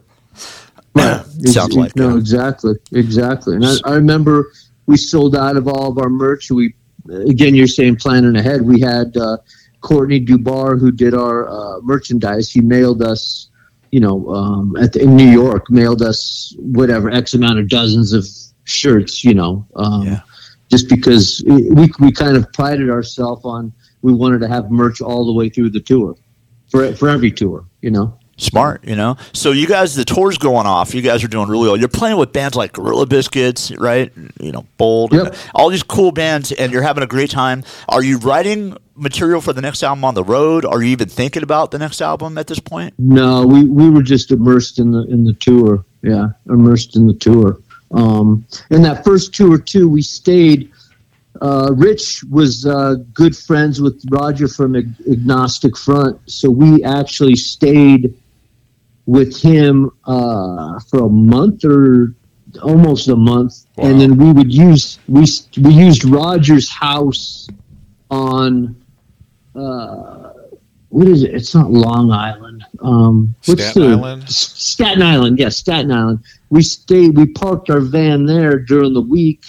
Sounds like no, it. exactly, exactly. And I, I remember we sold out of all of our merch. We again, you're saying planning ahead. We had uh, Courtney Dubar who did our uh, merchandise. He mailed us, you know, um, at the, in New York, mailed us whatever X amount of dozens of shirts, you know, um, Yeah. just because we we kind of prided ourselves on we wanted to have merch all the way through the tour, for for every tour, you know. Smart, you know. So you guys, the tour's going off. You guys are doing really well. You're playing with bands like Gorilla Biscuits, right? You know, Bold, Yep. all these cool bands, and you're having a great time. Are you writing material for the next album on the road? Are you even thinking about the next album at this point? No, we, we were just immersed in the in the tour. Yeah, immersed in the tour. Um, and that first tour too, we stayed. Uh, Rich was uh, good friends with Roger from Ag- Agnostic Front, so we actually stayed with him uh, for a month or almost a month, Wow. and then we would use we we used Roger's house on uh, what is it? It's not Long Island. Um, what's Staten the- Island? S- Staten Island, yes, Staten Island. We stayed. We parked our van there during the week,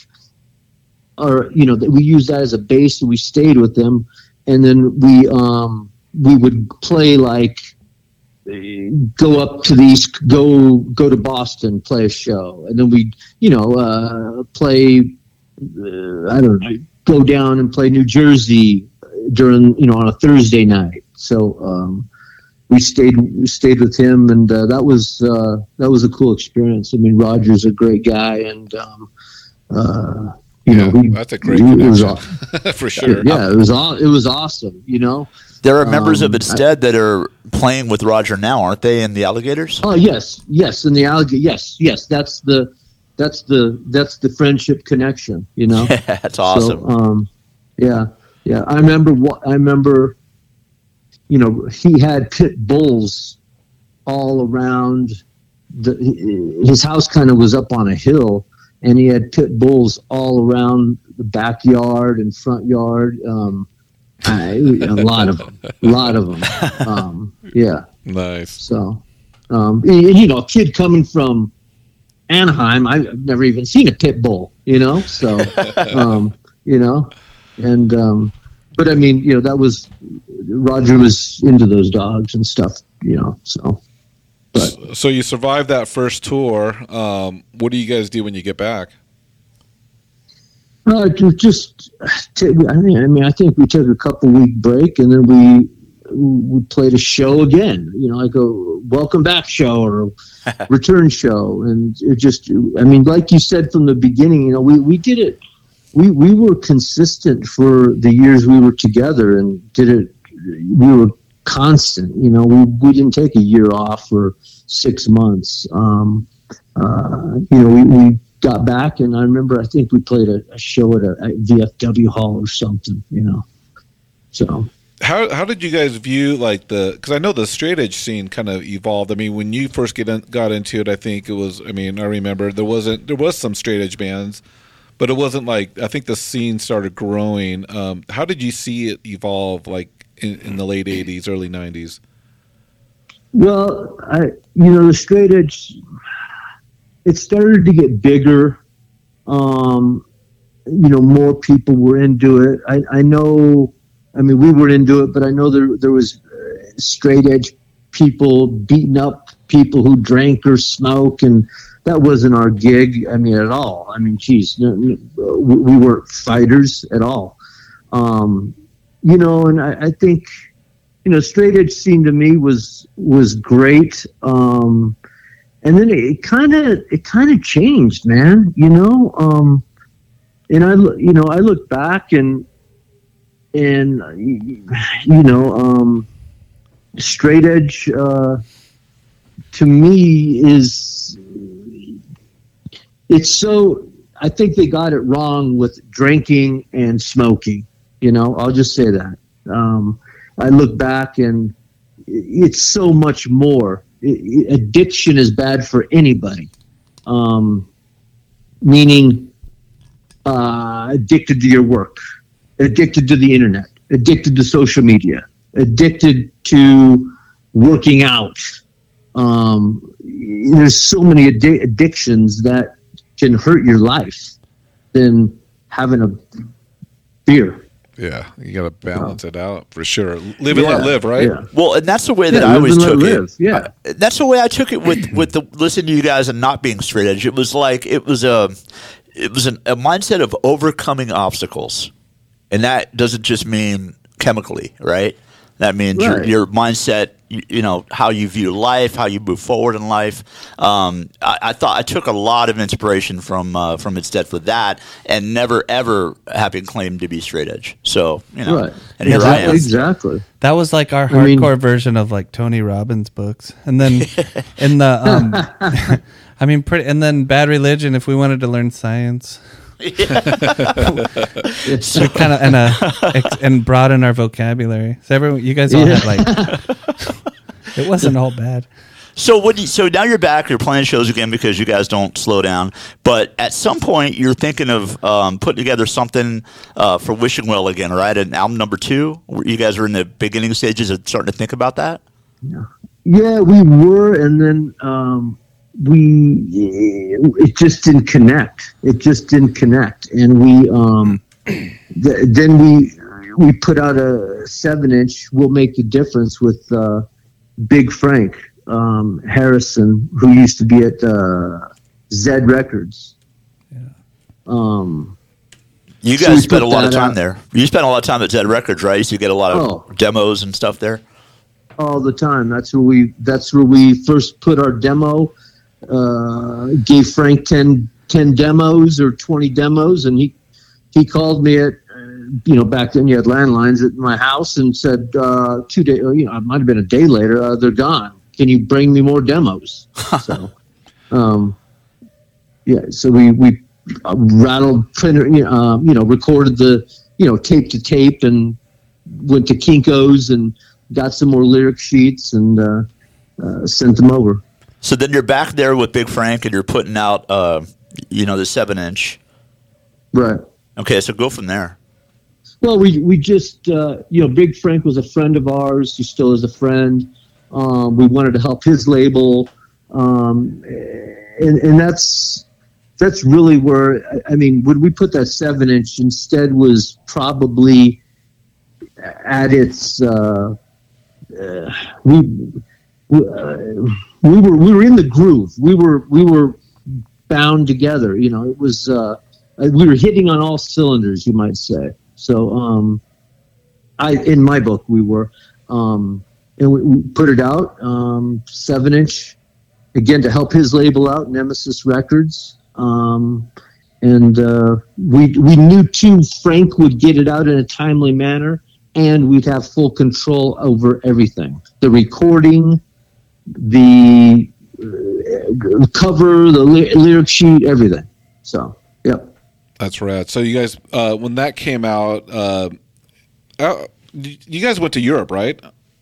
or you know, that we used that as a base, and we stayed with them, and then we um we would play like go up to the east, go go to Boston, play a show, and then we you know uh, play uh, I don't know, go down and play New Jersey during you know on a Thursday night. So um, we stayed we stayed with him, and uh, that was uh, that was a cool experience. I mean, Roger's a great guy, and um, uh, you Yeah, know, we, that's a great it was connection. aw- For sure. yeah, it was aw- it was awesome. You know. There are members Um, of Instead that are playing with Roger now, aren't they, in the Alligators? Oh yes, yes, in the alligator. Yes, yes. That's the, that's the, that's the friendship connection. You know. That's awesome. So, um, yeah, yeah. I remember what I remember. You know, he had pit bulls all around. The his house kind of was up on a hill, and he had pit bulls all around the backyard and front yard. Um, I, a lot of them, a lot of them. Um, yeah. Nice. So, um, and, you know, a kid coming from Anaheim, I've never even seen a pit bull, you know? So, um, you know, and, um, but I mean, you know, that was, Roger was into those dogs and stuff, you know, so. But So you survived that first tour. Um, what do you guys do when you get back? uh, ju- just, t- I mean, I mean, I think we took a couple week break, and then we, we played a show again, you know, like a welcome back show or a return show. And it just, I mean, like you said from the beginning, you know, we, we did it. We, we were consistent for the years we were together and did it. We were constant, you know, we, we didn't take a year off for six months. Um, uh, you know, we, we got back, and I remember, I think we played a, a show at a, a V F W hall or something, you know, so. How how did you guys view like the? Because I know the straight edge scene kind of evolved. I mean, when you first get in, got into it, I think it was. I mean, I remember there wasn't there was some straight edge bands, but it wasn't like I think the scene started growing. Um, how did you see it evolve, like in, in the late eighties, early nineties? Well, I you know the straight edge, it started to get bigger. Um, you know, more people were into it. I, I know. I mean, we were into it, but I know there there was uh, straight edge people beating up people who drank or smoke, and that wasn't our gig. I mean, at all. I mean, geez, no, no, we, we weren't fighters at all. Um, you know, and I, I think, you know, straight edge scene to me was was great. Um, and then it kind of it kind of changed, man. You know, um, and I lo- you know I look back and. And, you know, um, straight edge, uh, to me is, it's so, I think they got it wrong with drinking and smoking, you know, I'll just say that. Um, I look back and it's so much more. It, it, addiction is bad for anybody. Um, meaning, uh, addicted to your work. Addicted to the internet, addicted to social media, addicted to working out. Um, there's so many addi- addictions that can hurt your life than having a beer. Yeah, you got to balance it out for sure. Live and Yeah, let live, right? yeah. Well, and that's the way that Yeah, I live always and let took live, it. yeah. Uh, that's the way I took it with with the listening to you guys and not being straight edge. It was like it was a it was an, a mindset of overcoming obstacles, and that doesn't just mean chemically, right? That means your Right. your mindset, you, you know, how you view life, how you move forward in life. Um, I, I thought I took a lot of inspiration from uh, from Instead for that, and never ever having claimed to be straight edge. So you know, Right. and here I Exactly. am. Exactly. That was like our I mean- hardcore version of like Tony Robbins books, and then in the um, I mean, pretty, and then Bad Religion. If we wanted to learn science, we kind of and uh, ex- and broaden our vocabulary. So everyone, you guys all Yeah. had like, it wasn't all bad. So what? Do you, so now you're back. You're playing shows again because you guys don't slow down. But at some point, you're thinking of um, putting together something uh, for Wishing Well again, right? An album number two. You guys are in the beginning stages of starting to think about that. Yeah, we were, and then um, we it just didn't connect. It just didn't connect, and we um, th- then we we put out a seven inch. We'll Make the Difference with uh, Big Frank um, Harrison, who used to be at uh, Zed Records. Yeah. Um, You So guys we spent a put lot of that time out. there. You spent a lot of time at Zed Records, right? You used to get a lot of Oh. demos and stuff there. all the time. That's where we. That's where we first put our demo. Uh, gave Frank ten, ten demos or twenty demos, and he he called me at uh, you know back then you had landlines at my house and said uh, two day or, you know it might have been a day later uh, they're gone. Can you bring me more demos? so, um, yeah. So we we uh, rattled printer you know, um, you know recorded the you know tape to tape and went to Kinko's and got some more lyric sheets and uh, uh, sent them over. So then you're back there with Big Frank, and you're putting out, uh, you know, the seven inch. Right. Okay, so go from there. Well, we we just uh, you know Big Frank was a friend of ours. He still is a friend. Um, we wanted to help his label, um, and and that's that's really where I- I mean when we put that seven inch instead was probably at its uh, uh, we. We, uh, we were we were in the groove. We were we were bound together. You know, it was uh, we were hitting on all cylinders, you might say. So, um, I in my book we were, um, and we, we put it out um, seven inch again to help his label out, Nemesis Records. Um, and uh, we we knew too Frank would get it out in a timely manner, and we'd have full control over everything, the recording, the uh, cover, the ly- lyric sheet, everything. So, yep. That's rad. So you guys, uh, when that came out, uh, uh, you guys went to Europe, right?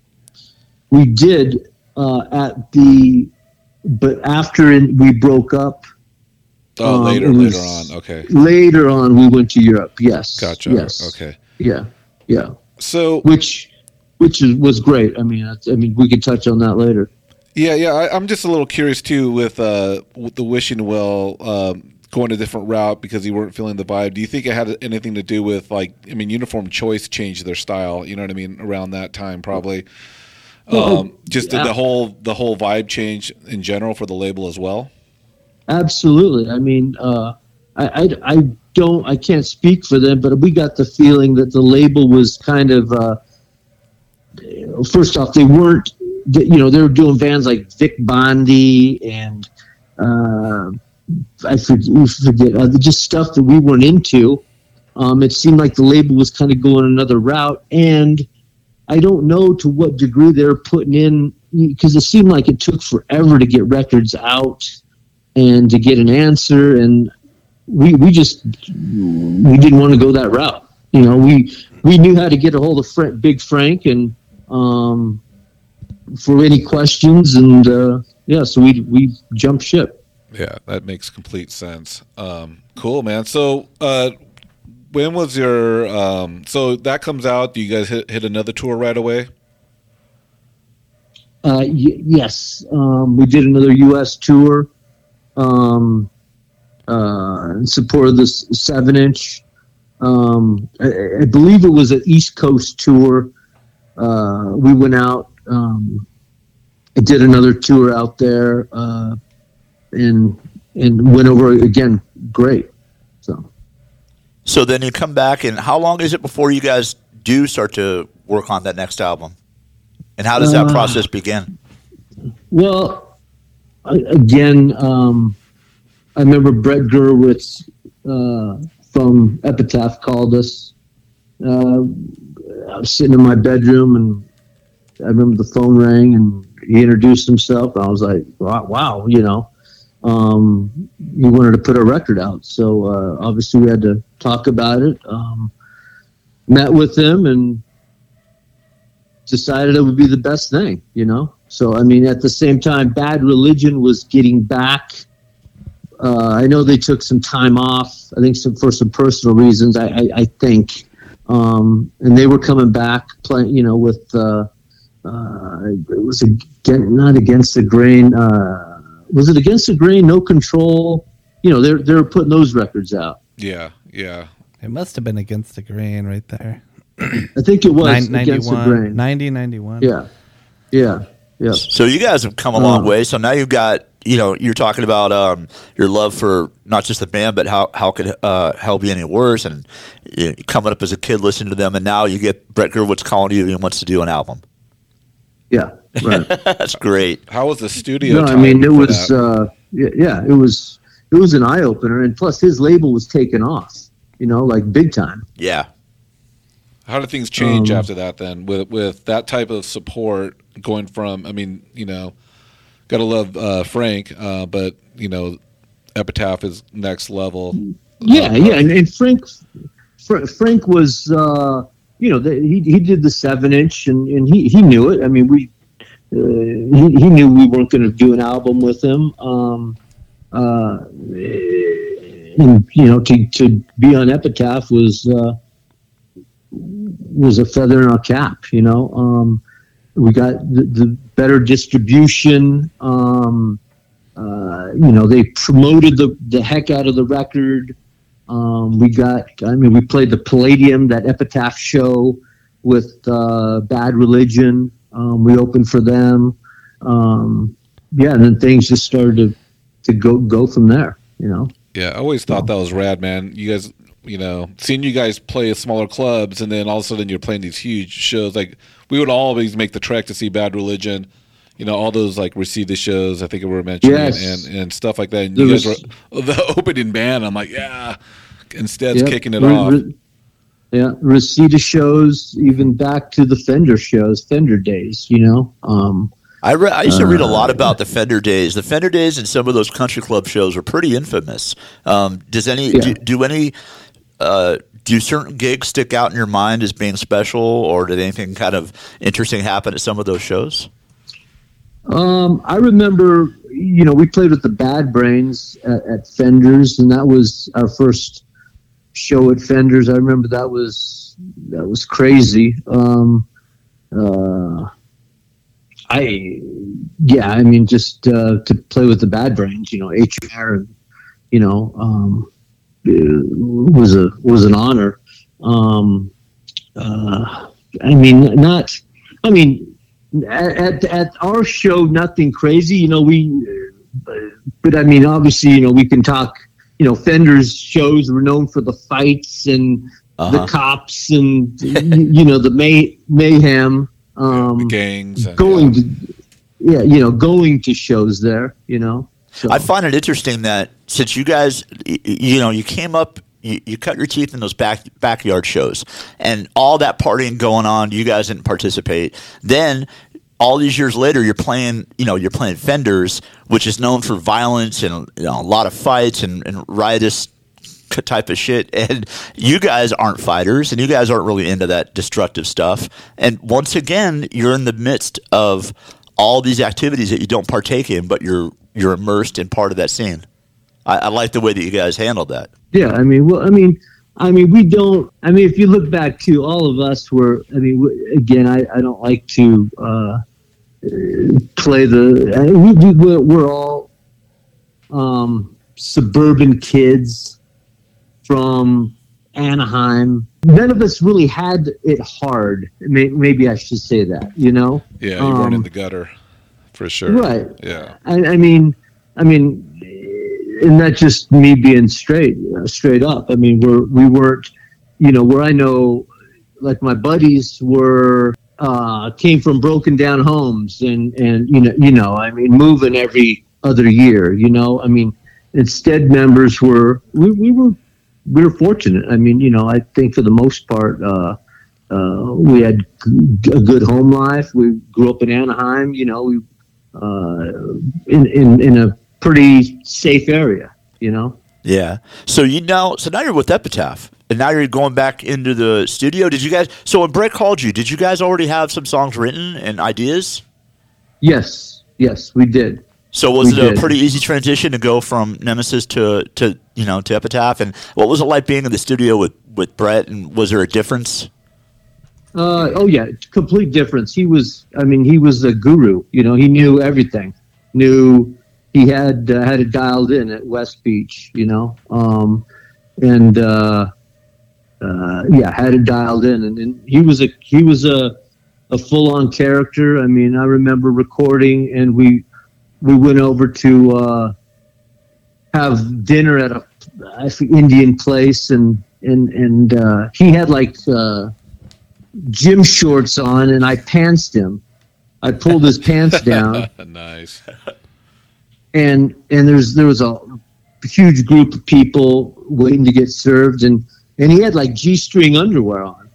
We did uh, at the, but after in, we broke up. Oh, um, later, it later was- on. Okay, Later on, we went to Europe. Yes. gotcha. Yes. Okay. Yeah. Yeah. So Which, which is, was great. I mean, that's, I mean, we could touch on that later. yeah, yeah. I, I'm just a little curious too with uh, with the Wishing Well um, going a different route because you weren't feeling the vibe. Do you think it had anything to do with like, I mean, Uniform Choice changed their style? You know what I mean? Around that time, probably. Well, Um, just the, yeah. the whole the whole vibe change in general for the label as well. Absolutely. I mean, uh, I, I, I don't, I can't speak for them, but we got the feeling that the label was kind of, uh, first off, they weren't, you know, they were doing bands like Vic Bondi and, uh, I forget, forget uh, just stuff that we weren't into. Um, it seemed like the label was kind of going another route, and I don't know to what degree they're putting in, because it seemed like it took forever to get records out and to get an answer, and we we just we didn't want to go that route. You know, we we knew how to get a hold of Fra- Big Frank and um, for any questions, and uh, yeah, so we we jumped ship. Yeah, that makes complete sense. Um, cool, man. So, uh, when was your um, so that comes out? Do you guys hit, hit another tour right away? Uh, y- yes, um, we did another U S tour um, uh, in support of this seven inch. Um, I, I believe it was an East Coast tour. Uh, we went out. Um, I did another tour out there, uh, and and went over again. Great. So. So then you come back, and how long is it before you guys do start to work on that next album? And how does that Uh, process begin? Well, I- again, um, I remember Brett Gurwitz uh, from Epitaph called us. Uh, I was sitting in my bedroom, and I remember the phone rang, and he introduced himself. I was like, wow, wow you know. Um, he wanted to put a record out. So uh, obviously we had to talk about it. Um, met with him and decided it would be the best thing, you know? So, I mean, at the same time, Bad Religion was getting back. Uh, I know they took some time off, I think some, for some personal reasons, I, I, I think. Um, and they were coming back, playing, you know, with, uh, uh, it was again, not Against the Grain. Uh, was it Against the Grain, No Control? You know, they're, they're putting those records out. Yeah, yeah. It must have been Against the Grain right there. I think it was Nine- Against the 91, Grain. ninety, ninety-one. Yeah, yeah, yeah. So you guys have come a long Um, way. So now you've got, you know, you're talking about um, your love for not just the band, but how how could uh, Hell Be Any Worse, and you know, coming up as a kid listening to them, and now you get Brett Gurwitz calling you and wants to do an album. Yeah, right. That's great. How was the studio? No, I time mean it for was. that? Uh, yeah, yeah, it was. It was an eye opener, and plus his label was taken off. You know, like big time. Yeah. How did things change um, after that then with with that type of support going from, I mean, you know, got to love uh, Frank, uh, but, you know, Epitaph is next level. Yeah, Uh, yeah, and, and Frank, Fr- Frank was, uh, you know, the, he he did the seven inch, and, and he, he knew it. I mean, we uh, he he knew we weren't going to do an album with him. Um, uh, and you know, to to be on Epitaph was uh, was a feather in our cap. You know, um, we got the, the better distribution. Um, uh, you know, they promoted the the heck out of the record. Um, we got, I mean, we played the Palladium, that Epitaph show with uh, Bad Religion. Um, we opened for them. Um, yeah, and then things just started to, to go go from there, you know. Yeah, I always thought that was rad, man. You guys, you know, seeing you guys play at smaller clubs, and then all of a sudden you're playing these huge shows. Like, we would always make the trek to see Bad Religion. You know, all those, like, Reseda shows, I think we were mentioning, Yes. and, and stuff like that. And There you guys was- were the opening band. I'm like, yeah. Instead, Yep. kicking it Re- off. re- yeah, Reseda shows, even back to the Fender shows, Fender days, you know. Um, I, re- I used to read a lot about the Fender days. The Fender days and some of those country club shows are pretty infamous. Um, does any Yeah. do, do any uh, do certain gigs stick out in your mind as being special, or did anything kind of interesting happen at some of those shows? Um, I remember, you know, we played with the Bad Brains at, at Fenders, and that was our first show at Fenders. I remember that was that was crazy. Um, uh, I, yeah, I mean, just uh, to play with the Bad Brains, you know, H R, and, you know, um, it was a was an honor. Um, uh, I mean, not, I mean. At, at our show, nothing crazy, you know, we, but I mean, obviously, you know, we can talk, you know, Fender's shows were known for the fights and Uh-huh. the cops and, you know, the may, mayhem, um, The gangs. And, going yeah. to, yeah, you know, going to shows there, you know. So, I find it interesting that since you guys, y- you know, you came up, you, you cut your teeth in those back backyard shows, and all that partying going on, you guys didn't participate. Then all these years later, you're playing, you know, you're playing Fenders, which is known for violence and, you know, a lot of fights and, and riotous type of shit, and you guys aren't fighters, and you guys aren't really into that destructive stuff. And once again, you're in the midst of all these activities that you don't partake in, but you're you're immersed in part of that scene. I, I like the way that you guys handled that. yeah, I mean, well, I mean, I mean, we don't, I mean, if you look back to all of us were, I mean, w- again, I, I don't like to uh, play the, I mean, we, we, we're all um, suburban kids from Anaheim. None of us really had it hard. May- Maybe I should say that, you know? Yeah, you weren't in Um, the gutter, for sure. Right. Yeah. I, I mean, I mean, and that's just me being straight, uh, straight up. I mean, we're we weren't, you know, where I know, like my buddies were uh, came from broken down homes, and and you know, you know, I mean, moving every other year. You know, I mean, instead members were we, we were we were fortunate. I mean, you know, I think for the most part, uh, uh, we had g- a good home life. We grew up in Anaheim. You know, we uh, in in in a pretty safe area, you know. Yeah. So you now, so now you're with Epitaph, and now you're going back into the studio. Did you guys? So when Brett called you, did you guys already have some songs written and ideas? Yes, yes, we did. So was We it a did. pretty easy transition to go from Nemesis to to you know to Epitaph? And what was it like being in the studio with with Brett? And was there a difference? Uh, oh yeah, complete difference. He was, I mean, he was a guru. You know, he knew everything. Knew he had uh, had it dialed in at West Beach. You know, um, and uh, uh, yeah, had it dialed in. And, and he was a he was a a full on character. I mean, I remember recording, and we we went over to uh, have dinner at a I think Indian place, and and and uh, he had like. Uh, gym shorts on, and I pantsed him. I pulled his pants down, Nice. and and there's there was a huge group of people waiting to get served, and and he had like G-string underwear on.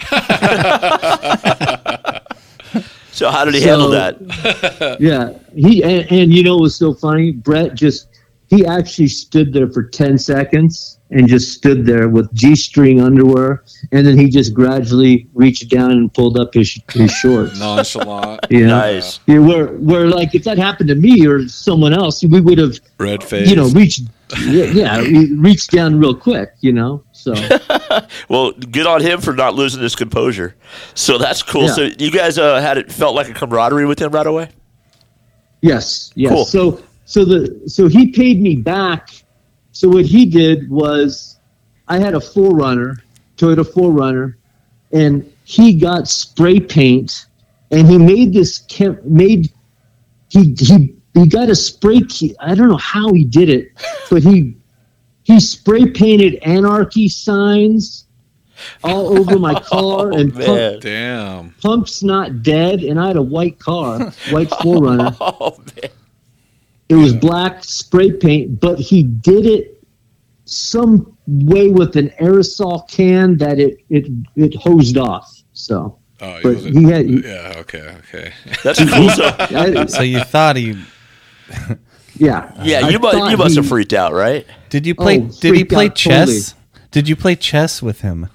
So how did he So- handle that? Yeah, he and, and you know what was so funny? Brett just he actually stood there for ten seconds and just stood there with G-string underwear, and then he just gradually reached down and pulled up his his shorts. Nonchalant. You know? Nice. Yeah, where where like if that happened to me or someone else, we would have Red face. you know reached yeah, yeah we reached down real quick, you know. So Well, good on him for not losing his composure. So that's cool. Yeah. So you guys uh, had it felt like a camaraderie with him right away. yes, yes. Cool. So so the so he paid me back. So what he did was, I had a four runner, Toyota four runner, and he got spray paint, and he made this chem- made he he he got a spray key. I don't know how he did it, but he he spray painted anarchy signs all over my car, and man. pump, Damn. Pump's Not Dead, and I had a white car, white four runner. Oh man. It was black spray paint, but he did it some way with an aerosol can that it it it hosed off. So, Oh, he but was a- he had yeah. Okay. Okay. That's cool. So I, So you thought he? yeah, yeah, I you must thought you must he- have freaked out, right? Did you play? Oh, did he freaked play out chess? Did you play chess with him?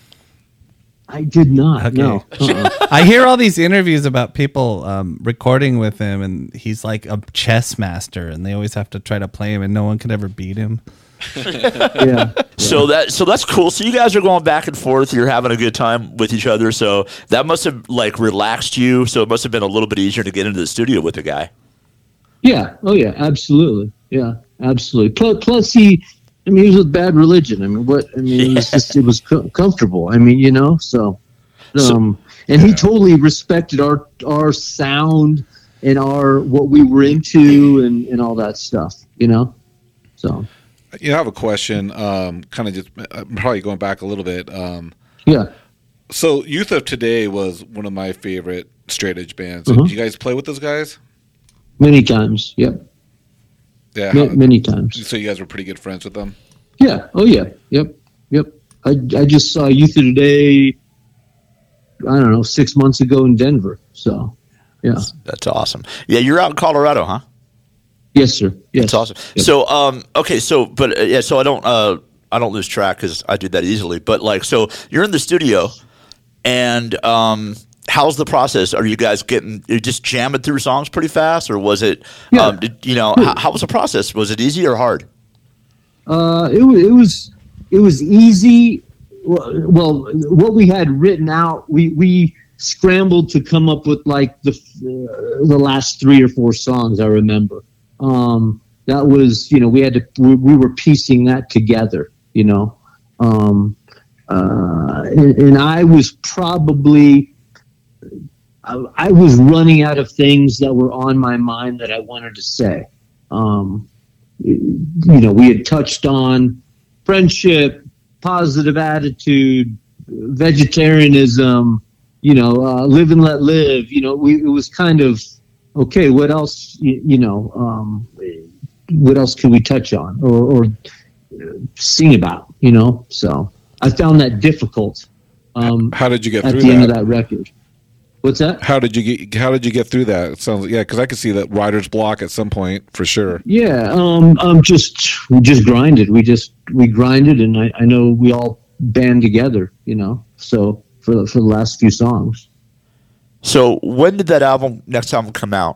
I did not. Okay. No, uh-uh. I hear all these interviews about people um, recording with him, and he's like a chess master, and they always have to try to play him, and no one can ever beat him. yeah. So that so that's cool. So you guys are going back and forth. You're having a good time with each other. So that must have like relaxed you. So it must have been a little bit easier to get into the studio with the guy. Yeah. Oh, yeah. Absolutely. Yeah. Absolutely. Plus, plus he, I mean, he was with Bad Religion. I mean, what? I mean, it was just it was co- comfortable. I mean, you know. So, um, and he totally respected our our sound and our what we were into and and all that stuff. You know. So. You know, I have a question. Um, kind of just uh, probably going back a little bit. Um, Yeah. so Youth of Today was one of my favorite straight edge bands. Mhm. Did you guys play with those guys? Many times. Yep. Yeah. Ma- how- many times. so you guys were pretty good friends with them. Yeah. Oh, yeah. Yep. Yep. I, I just saw Youth of Today, I don't know, six months ago in Denver. So, yeah. That's awesome. Yeah, you're out in Colorado, huh? Yes, sir. Yes. That's awesome. Yep. So, um, okay, so, but uh, yeah, so I don't, uh, I don't lose track because I do that easily. But like, so you're in the studio, and um, how's the process? Are you guys getting, you just jamming through songs pretty fast, or was it, Yeah. um, did, you know, how, how was the process? Was it easy or hard? Uh, it, wa- it was it was easy. Well, well, what we had written out, we, we scrambled to come up with like the uh, the last three or four songs. I remember. Um, that was, you know, we had to we, we were piecing that together. You know, um, uh, and, and I was probably, I, I was running out of things that were on my mind that I wanted to say. Um, you know, we had touched on friendship, positive attitude, vegetarianism, you know, uh, live and let live. You know, we, it was kind of, okay, what else, you, you know, um, what else could we touch on or, or sing about, you know? So I found that difficult. Um, How did you get at through the that? end of that record? What's that? How did you get? How did you get through that? It sounds yeah, because I could see that writer's block at some point for sure. Yeah, um, um, just we just grinded. We just we grinded, and I, I know we all band together, you know. So for the, for the last few songs. So when did that album, next album, come out?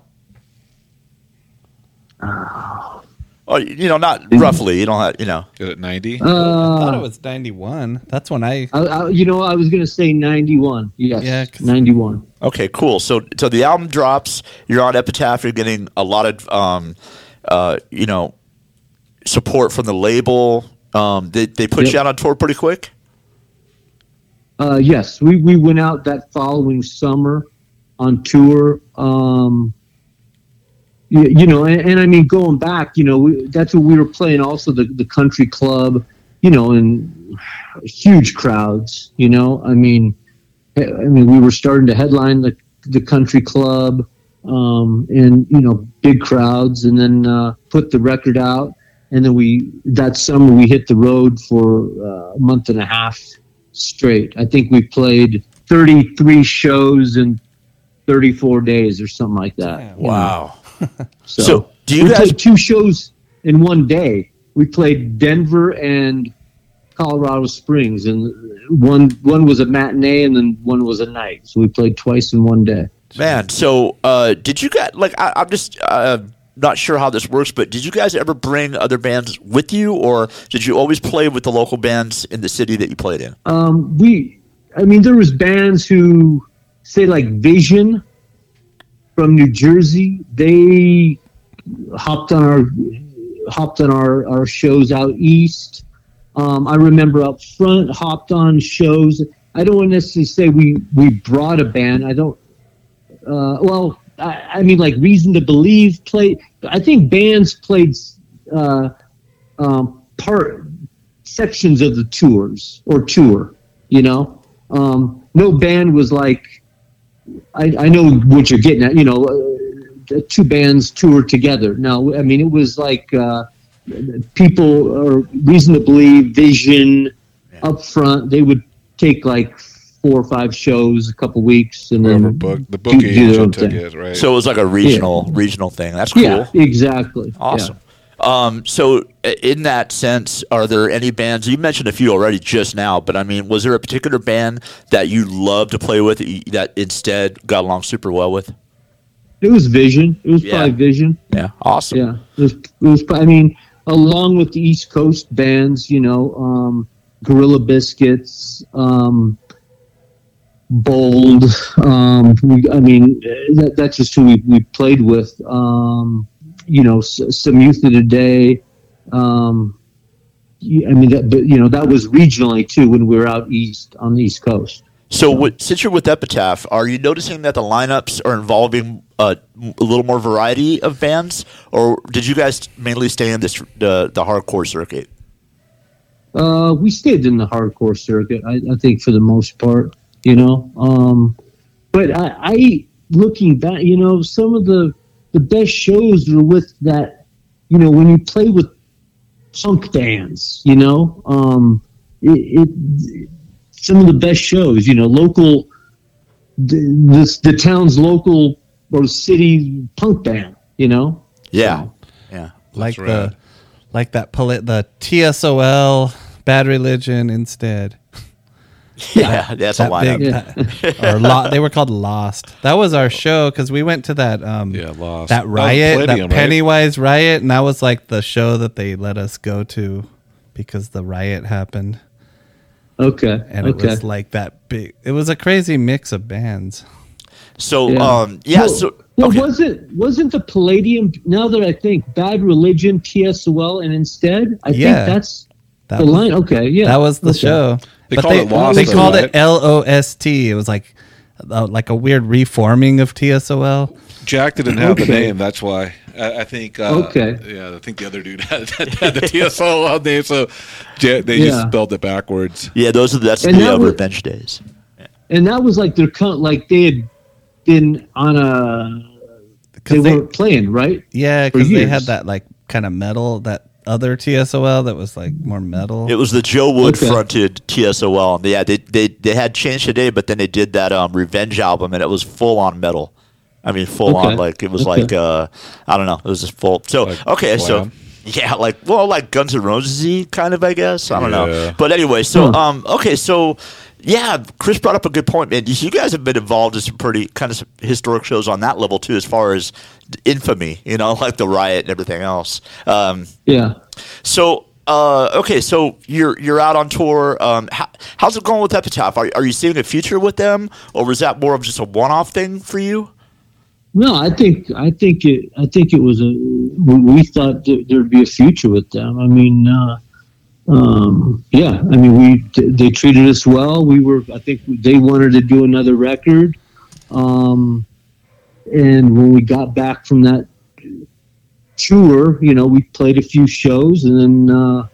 Uh, oh, you know, not roughly. You don't have, you know. Is it ninety? I thought it uh, was ninety-one. That's when I. I, I, you know, I was gonna say ninety-one. Yes, Yeah, 'cause- ninety-one. Okay, cool. So, so the album drops. You're on Epitaph. You're getting a lot of, um, uh, you know, support from the label. Um, they they put Yep. you out on tour pretty quick. Uh, yes, we, we went out that following summer on tour. Um, you, you know, and, and I mean, going back, you know, we, that's what we were playing also the, the country club, you know, and huge crowds, you know, I mean, I mean, we were starting to headline the, the country club, um, and, you know, big crowds, and then, uh, put the record out. And then we, that summer we hit the road for uh, a month and a half straight. I think we played thirty-three shows in thirty-four days or something like that. Damn. Wow. So, So, do you we guys? played two shows in one day. We played Denver and Colorado Springs, and one one was a matinee and then one was a night. So we played twice in one day. Man, so uh, did you guys like? I, I'm just uh, not sure how this works, but did you guys ever bring other bands with you, or did you always play with the local bands in the city that you played in? Um, we, I mean, there was bands who say like Vision from New Jersey. They hopped on our hopped on our, our shows out east. Um, I remember up front hopped on shows. I don't want to necessarily say we we brought a band. I don't. Uh, well, I, I mean, like Reason to Believe played. I think bands played uh, um, part sections of the tours or tour. You know, um, no band was like. I, I know what you're getting at. You know, uh, two bands tour together. No, I mean it was like uh, people or Reason to Believe, Vision, Yeah. up front. They would take like four or five shows, a couple weeks, and Whoever then book the do- book do their own agent took thing. it, right? So it was like a regional regional thing. That's cool. Yeah, exactly. Awesome. Um, so, i- in that sense, are there any bands? You mentioned a few already just now, but I mean, was there a particular band that you loved to play with that, you, that instead got along super well with? Yeah. It was Vision. It was Yeah. probably Vision. Yeah, awesome. Yeah, it was. It was. I mean, along with the East Coast bands, you know, um, Gorilla Biscuits, um, Bold. Um, we, I mean, that, that's just who we, we played with. Um, you know, s- some Youth of Today. Um, y- I mean, that, but you know, that was regionally too when we were out east on the East Coast. So, what, since you're with Epitaph, are you noticing that the lineups are involving uh, a little more variety of bands, or did you guys mainly stay in this the the hardcore circuit? Uh, we stayed in the hardcore circuit, I, I think, for the most part, you know. Um, but I, I, looking back, you know, some of the the best shows were with that, you know, when you play with punk bands, you know, um, it, it some of the best shows, you know, local, the, the, the town's local or city punk band, you know. Yeah, yeah. like rad. the like that poli- the T S O L Bad Religion instead. Yeah, that's a That lineup. big- that- or lo- they were called Lost. That was our show because we went to that um Yeah, Lost. that That was riot, Palladium, that right? Pennywise riot, and that was like the show that they let us go to because the riot happened, Okay. and okay. it was like that big. It was a crazy mix of bands. So, Yeah. um, yeah. Well, so, well, okay. wasn't wasn't the Palladium? Now that I think, Bad Religion, T S O L, and instead, I Yeah. think that's That the was, line. Okay, yeah, that was the okay. show, They but called they, it Lost. they though, called right? it L O S T. It was like uh, like a weird reforming of T S O L. Jack didn't have Okay. the name. That's why. I, I think. Uh, Okay. Yeah, I think the other dude had, had the T S O L name, so Ja- they just Yeah. spelled it backwards. Yeah, those are that's And the that uh, was- revenge days. And that was like their con- like they had been on a they, Because they, weren't playing, right? yeah, for because they years. had that like kind of metal, that other T S O L that was like more metal. It was the Joe Wood Okay. fronted T S O L. Yeah, they, they they had changed today, but then they did that um, Revenge album, and it was full on metal. I mean, full Okay. on like it was Okay. like uh, I don't know, it was just full. So Like okay, so Wham? yeah, like well, like Guns N' Roses kind of, I guess. I don't Yeah. know, but anyway, so Huh. um, okay, so. Yeah, Chris brought up a good point, man. You guys have been involved in some pretty kind of some historic shows on that level too, as far as infamy, you know, like the riot and everything else. Um, Yeah. so, uh, okay, so you're you're out on tour. Um, how, how's it going with Epitaph? Are, are you seeing a future with them, or was that more of just a one-off thing for you? No, I think I think it I think it was a we thought that there'd be a future with them. I mean, uh, um, yeah, I mean we they treated us well. We were I think they wanted to do another record, um, and when we got back from that tour, you know, we played a few shows, and then uh,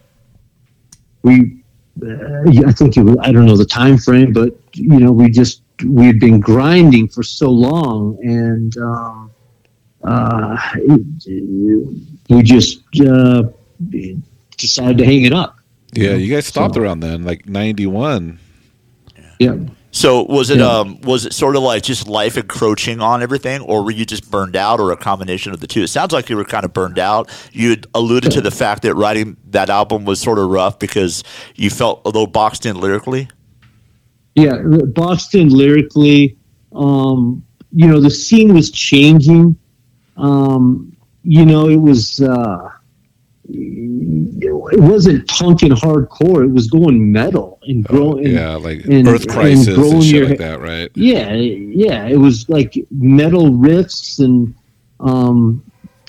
we uh, yeah, I think it was I don't know the time frame, but you know we just we had been grinding for so long, and um, uh, it, we just uh, decided to hang it up. Yeah, you guys stopped So- around then, like ninety-one. Yeah. So was it Yeah. um was it sort of like just life encroaching on everything, or were you just burned out, or a combination of the two? It sounds like you were kind of burned out. You had alluded to the fact that writing that album was sort of rough because you felt a little boxed in lyrically. Yeah, Boston lyrically, um, you know, the scene was changing. Um, you know, it was uh, it wasn't punk and hardcore. It was going metal and growing. Yeah, like and- Earth and Crisis and, growing shit your- like that, right? Yeah, yeah, it was like metal riffs and, um,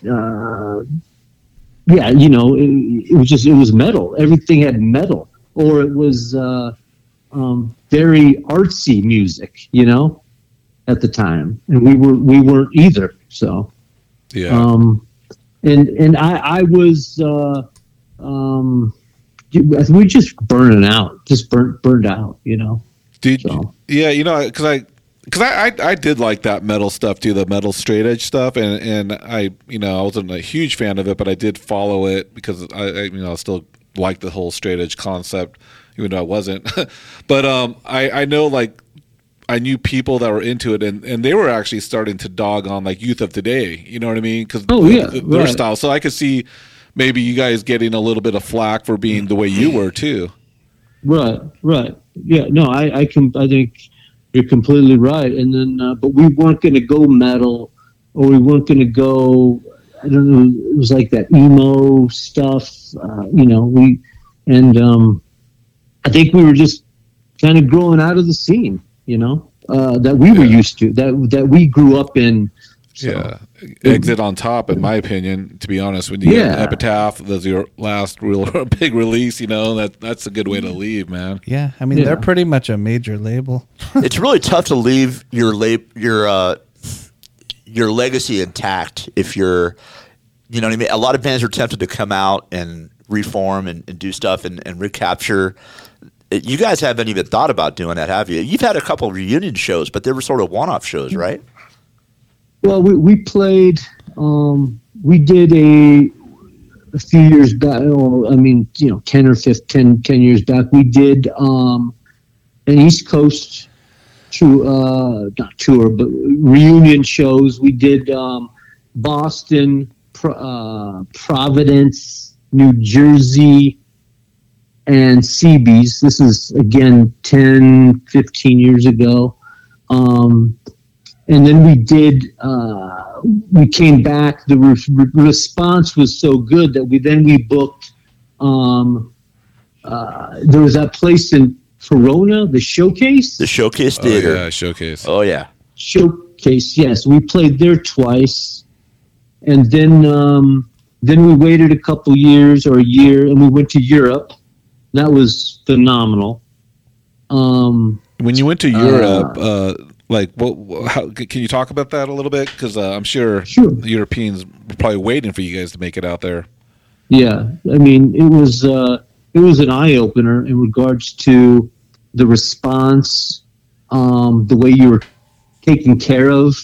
uh, yeah, you know, it, it was just it was metal. Everything had metal, or it was uh, um, very artsy music, you know, at the time, and we were we weren't either. So, Yeah. um, and and I I was uh, um, we just burning out, just burnt burned out, you know. Did so. yeah, you know, because I because I, I I did like that metal stuff too, the metal straight edge stuff, and and I you know I wasn't a huge fan of it, but I did follow it because I, I you know I still liked the whole straight edge concept, even though I wasn't. But um, I I know like I knew people that were into it, and, and they were actually starting to dog on like Youth of Today. You know what I mean? Because Oh, yeah, their right. style. So I could see maybe you guys getting a little bit of flack for being the way you were too. Right, right. Yeah, no, I, I can. I think you're completely right. And then, uh, but we weren't going to go metal, or we weren't going to go. I don't know. It was like that emo stuff, uh, you know. We and um, I think we were just kind of growing out of the scene, you know, uh, that we were Yeah. used to, that that we grew up in. So, Yeah, Exit on top, in my opinion. To be honest, when you Yeah. get Epitaph, that's your last real big release. You know that that's a good way to leave, man. Yeah, I mean Yeah. they're pretty much a major label. It's really tough to leave your lab, your uh, your legacy intact if you're, you know what I mean. A lot of bands are tempted to come out and reform and, and do stuff and, and recapture. You guys haven't even thought about doing that, have you? You've had a couple of reunion shows, but they were sort of one-off shows, right? Well, we, we played, um, we did a, a few years back, or I mean, you know, ten or fifteen, ten, ten years back, we did um, an East Coast tour, uh, not tour, but reunion shows. We did um, Boston, Pro, uh, Providence, New Jersey, and Seabees. This is, again, ten, fifteen years ago. Um, And then we did, uh, we came back, the re- response was so good that we then we booked, um, uh, there was that place in Corona, the Showcase. The Showcase Oh Theater. yeah, showcase. Oh yeah. Showcase, yes. We played there twice. And then um, then we waited a couple years or a year, and we went to Europe. That was phenomenal. Um, When you went to Europe, uh, like, what? How, can you talk about that a little bit? Because uh, I'm sure, Sure. the Europeans were probably waiting for you guys to make it out there. Yeah, I mean, it was uh, it was an eye opener in regards to the response, um, the way you were taken care of.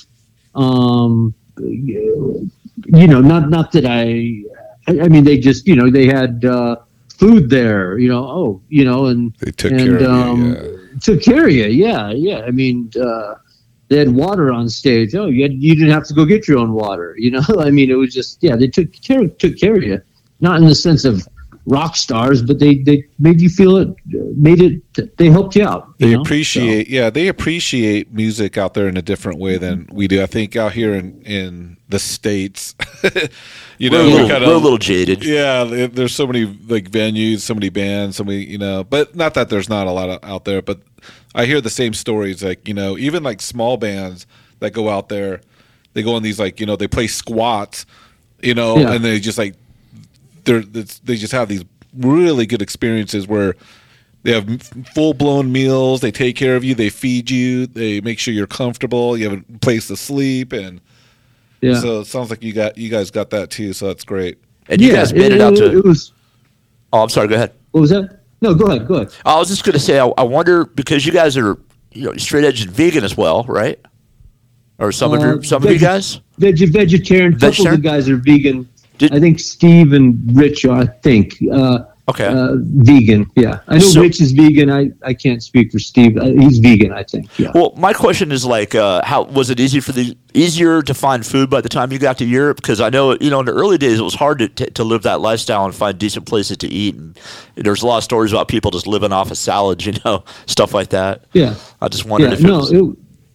Um, you know, not not that I, I, I mean, they just, you know, they had uh, food there. You know, oh, you know, and They took and, care of um, you. Yeah. took care of you. Yeah, yeah. I mean, uh, they had water on stage. Oh, you had, you didn't have to go get your own water. You know, I mean, it was just, yeah, they took care took care of you. Not in the sense of rock stars, but they, they made you feel it, made it, they helped you out. You They know? appreciate, So, yeah, they appreciate music out there in a different way than we do. I think out here in, in the States, you know, We're a little, kinda- we're a little jaded. yeah, there- there's so many like venues, so many bands, so many, you know, but not that there's not a lot of, out there, but I hear the same stories, like, you know, even like small bands that go out there, they go on these, like, you know, they play squats, you know, Yeah. and they just like, they're, it's- they just have these really good experiences where they have full blown meals, they take care of you, they feed you, they make sure you're comfortable, you have a place to sleep, and yeah. so it sounds like you got you guys got that too, so that's great. And you yeah, guys made it, out to. It was, Oh, I'm sorry. Go ahead. what was that? No, go ahead, go ahead. I was just going to say, I, I wonder because you guys are, you know, straight edge and vegan as well, right? Or some of Uh, your some of you veg- guys. Veg- vegetarian. A couple of Vegetarian? the guys are vegan. Did- I think Steve and Rich are, I think. Uh, Okay. Uh, vegan, yeah. I know So- Rich is vegan. I, I can't speak for Steve. Uh, he's vegan, I think, yeah. Well, my question is like, uh, how was it easy for the easier to find food by the time you got to Europe? Because I know, you know, in the early days it was hard to to, to live that lifestyle and find decent places to eat. And there's a lot of stories about people just living off of salads, you know, stuff like that. Yeah. I just wondered Yeah, if it no, was. it,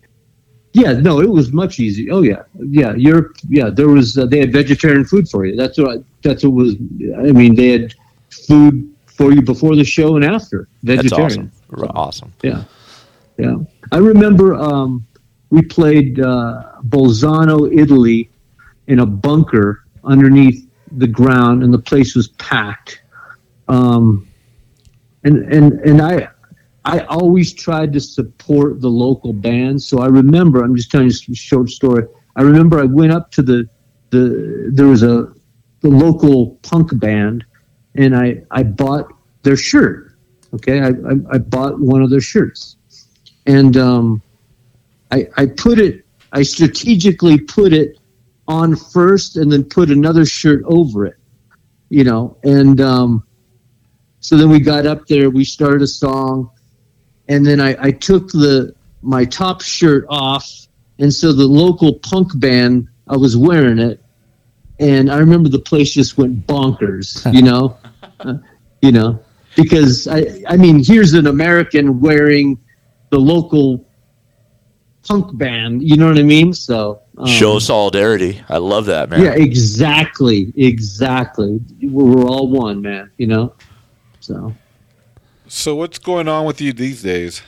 yeah, no, it was much easier. Oh yeah, yeah. Europe, yeah. There was uh, they had vegetarian food for you. That's what. I, that's what was. I mean, they had food for you before the show and after. That's Vegetarian. awesome. Awesome. Yeah, yeah. I remember um, we played uh, Bolzano, Italy, in a bunker underneath the ground, and the place was packed. Um, and and and I. I always tried to support the local bands. So I remember, I'm just telling you a short story. I remember I went up to the, the there was a the local punk band, and I, I bought their shirt. Okay, I, I, I bought one of their shirts. And um, I, I put it, I strategically put it on first and then put another shirt over it, you know. And um, so then we got up there, we started a song. And then I, I took the my top shirt off, and so the local punk band, I was wearing it, and I remember the place just went bonkers, you know, uh, you know, because I I mean here's an American wearing the local punk band, you know what I mean? So um, Show solidarity. I love that, man. yeah, exactly, exactly. We're all one, man, you know, so. So what's going on with you these days?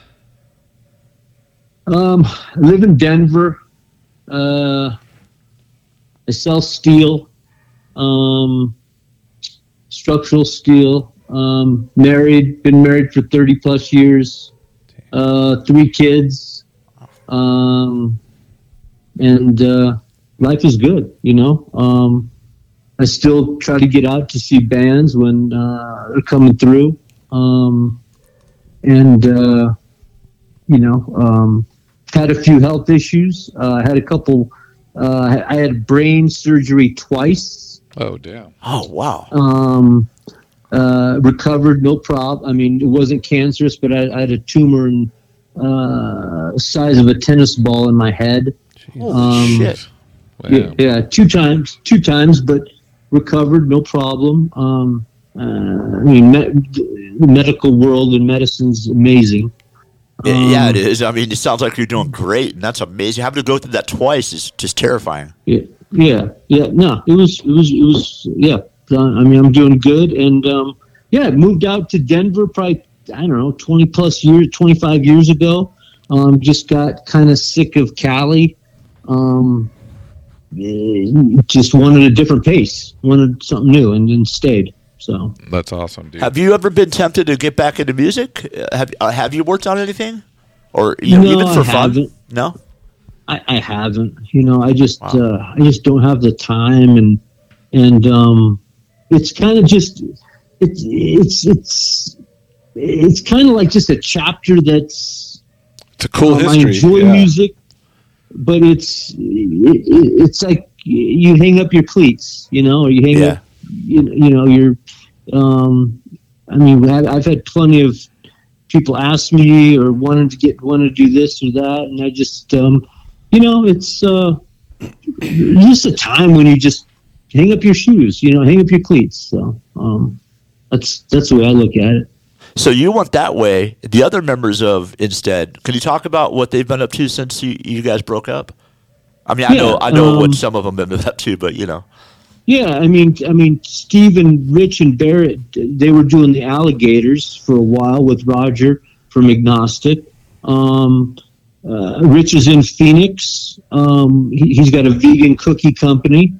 Um, I live in Denver. Uh, I sell steel, um, structural steel. Um, married, been married for thirty plus years. Uh, three kids. Um, and uh, life is good, you know. Um, I still try to get out to see bands when uh, they're coming through. Um, and, uh, you know, um, had a few health issues. Uh, I had a couple, uh, I had brain surgery twice. Oh, damn. Oh, wow. Um, uh, recovered, no problem. I mean, it wasn't cancerous, but I, I had a tumor in, uh, size of a tennis ball in my head. Um, Shit. Yeah, Wow. yeah, two times, two times, but recovered, no problem. Um, uh, I mean, me- the medical world and medicine's amazing. Yeah, yeah, it Um, is. I mean, it sounds like you're doing great, and that's amazing. Having to go through that twice is just terrifying. Yeah, yeah, yeah. No, it was, it was, it was. Yeah, I mean, I'm doing good, and um, yeah, I moved out to Denver probably I don't know twenty plus years, twenty-five years ago. Um, just got kind of sick of Cali. Um, eh, just wanted a different pace, wanted something new, and then stayed. So That's awesome, dude. Have you ever been tempted to get back into music? Uh, Have uh, Have you worked on anything, or you know, No, even for I fun? haven't. No. I, I haven't. You know, I just Wow. uh, I just don't have the time, and and um, it's kind of just it's it's it's it's kind of like just a chapter that's It's a cool um, history. I enjoy yeah. music, but it's it, it, it's like you hang up your cleats, you know, or you hang Yeah. up, you, you know, you're. Um, I mean, I've, I've had plenty of people ask me or wanted to get wanted to do this or that, and I just, um, you know, it's uh, just a time when you just hang up your shoes, you know, hang up your cleats. So um, that's that's the way I look at it. So you went that way. The other members of Instead, can you talk about what they've been up to since you, you guys broke up? I mean, I Yeah, know I know um, what some of them have been up to, but you know. Yeah, I mean, I mean, Steve and Rich and Barrett, they were doing the Alligators for a while with Roger from Agnostic. Um, uh, Rich is in Phoenix. Um, he, he's got a vegan cookie company.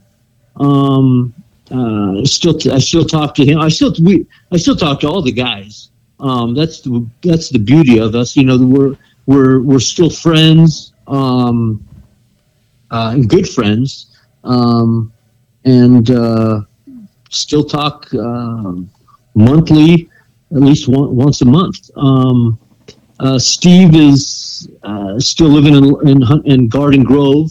Um, uh, still, I still talk to him. I still, we, I still talk to all the guys. Um, that's the that's the beauty of us. You know, we're we're we're still friends, um, uh, and good friends. Um, and uh, still talk uh, monthly, at least one, once a month. Um, uh, Steve is uh, still living in, in in Garden Grove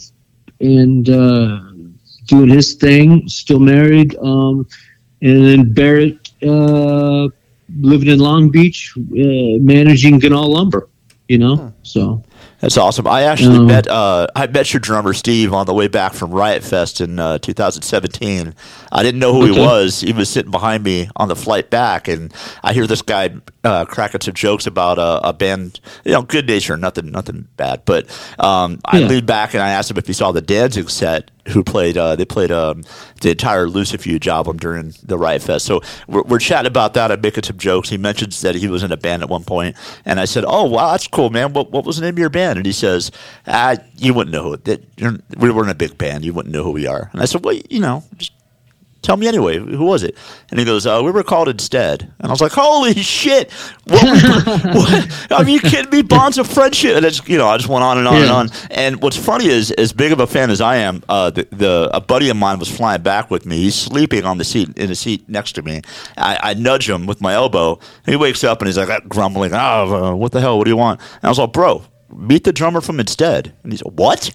and uh, doing his thing. Still married, um, and then Barrett uh, living in Long Beach, uh, managing Ganal Lumber. You know, so. That's awesome. I actually Um, met uh, I met your drummer Steve on the way back from Riot Fest in uh, two thousand seventeen. I didn't know who he Okay. was. He was sitting behind me on the flight back, and I hear this guy uh, cracking some jokes about uh, a band. You know, good nature, nothing, nothing bad. But um, I Yeah. leaned back and I asked him if he saw the Danzig set. Who played? Uh, they played um, the entire Lucifuge album during the Riot Fest. So we're, we're chatting about that. I'm making some jokes. He mentions that he was in a band at one point, and I said, "Oh, wow, that's cool, man. What what was the name of your band?" And he says, "Ah, you wouldn't know who that. You're, we weren't a big band. You wouldn't know who we are." And I said, "Well, you know, just tell me anyway. Who was it?" And he goes, uh, "We were called Instead." And I was like, "Holy shit! What, what? I mean, you kidding me? Bonds of friendship." And it's, you know, I just went on and on and Yeah. on. And what's funny is, as big of a fan as I am, uh, the, the a buddy of mine was flying back with me. He's sleeping on the seat in the seat next to me. I, I nudge him with my elbow. He wakes up and he's like grumbling, "Oh, uh, what the hell? What do you want?" And I was like, "Bro, meet the drummer from Instead." And he's like, "What?"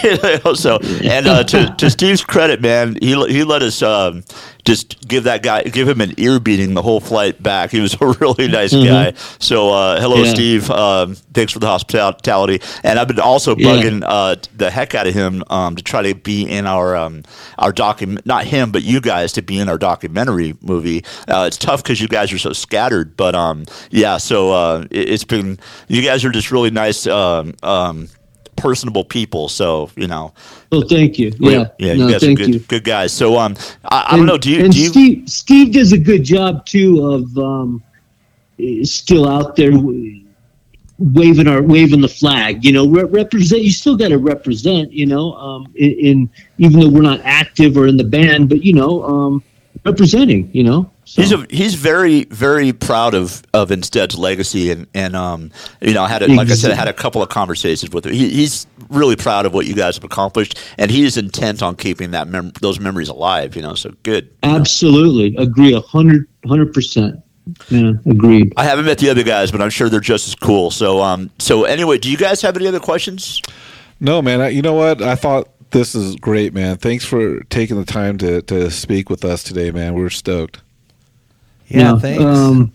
So, and uh, to, to Steve's credit, man, he he let us um, just give that guy, give him an ear beating the whole flight back. He was a really nice Mhm. guy. So, uh, hello, Yeah. Steve. Um, thanks for the hospitality. And I've been also Yeah. bugging uh, the heck out of him um, to try to be in our um, our document. Not him, but you guys to be in our documentary movie. Uh, it's tough because you guys are so scattered. But um, yeah, so uh, it, it's been. You guys are just really nice. Um, um, personable people, so you know. Well, thank you. Yeah, yeah, no, you guys are thank good, you. good guys. So, um, I, I don't And- know. Do you? And Do you? Steve, Steve does a good job too of um, eh, still out there w- waving our waving the flag. You know, re- represent. You still got to represent. You know, um, in, in even though we're not active or in the band, but you know, um, representing. You know. So. He's a, he's very very proud of, of Instead's legacy, and and um you know I had a, like I said I had a couple of conversations with him. He, he's really proud of what you guys have accomplished, and he is intent on keeping that mem- those memories alive. You know, so good. Absolutely agree. A hundred hundred percent. Yeah, agreed. I haven't met the other guys, but I'm sure they're just as cool. So um so anyway, do you guys have any other questions? No, man. I, you know what? I thought this is great, man. Thanks for taking the time to, to speak with us today, man. We're stoked. Yeah, thanks. Um,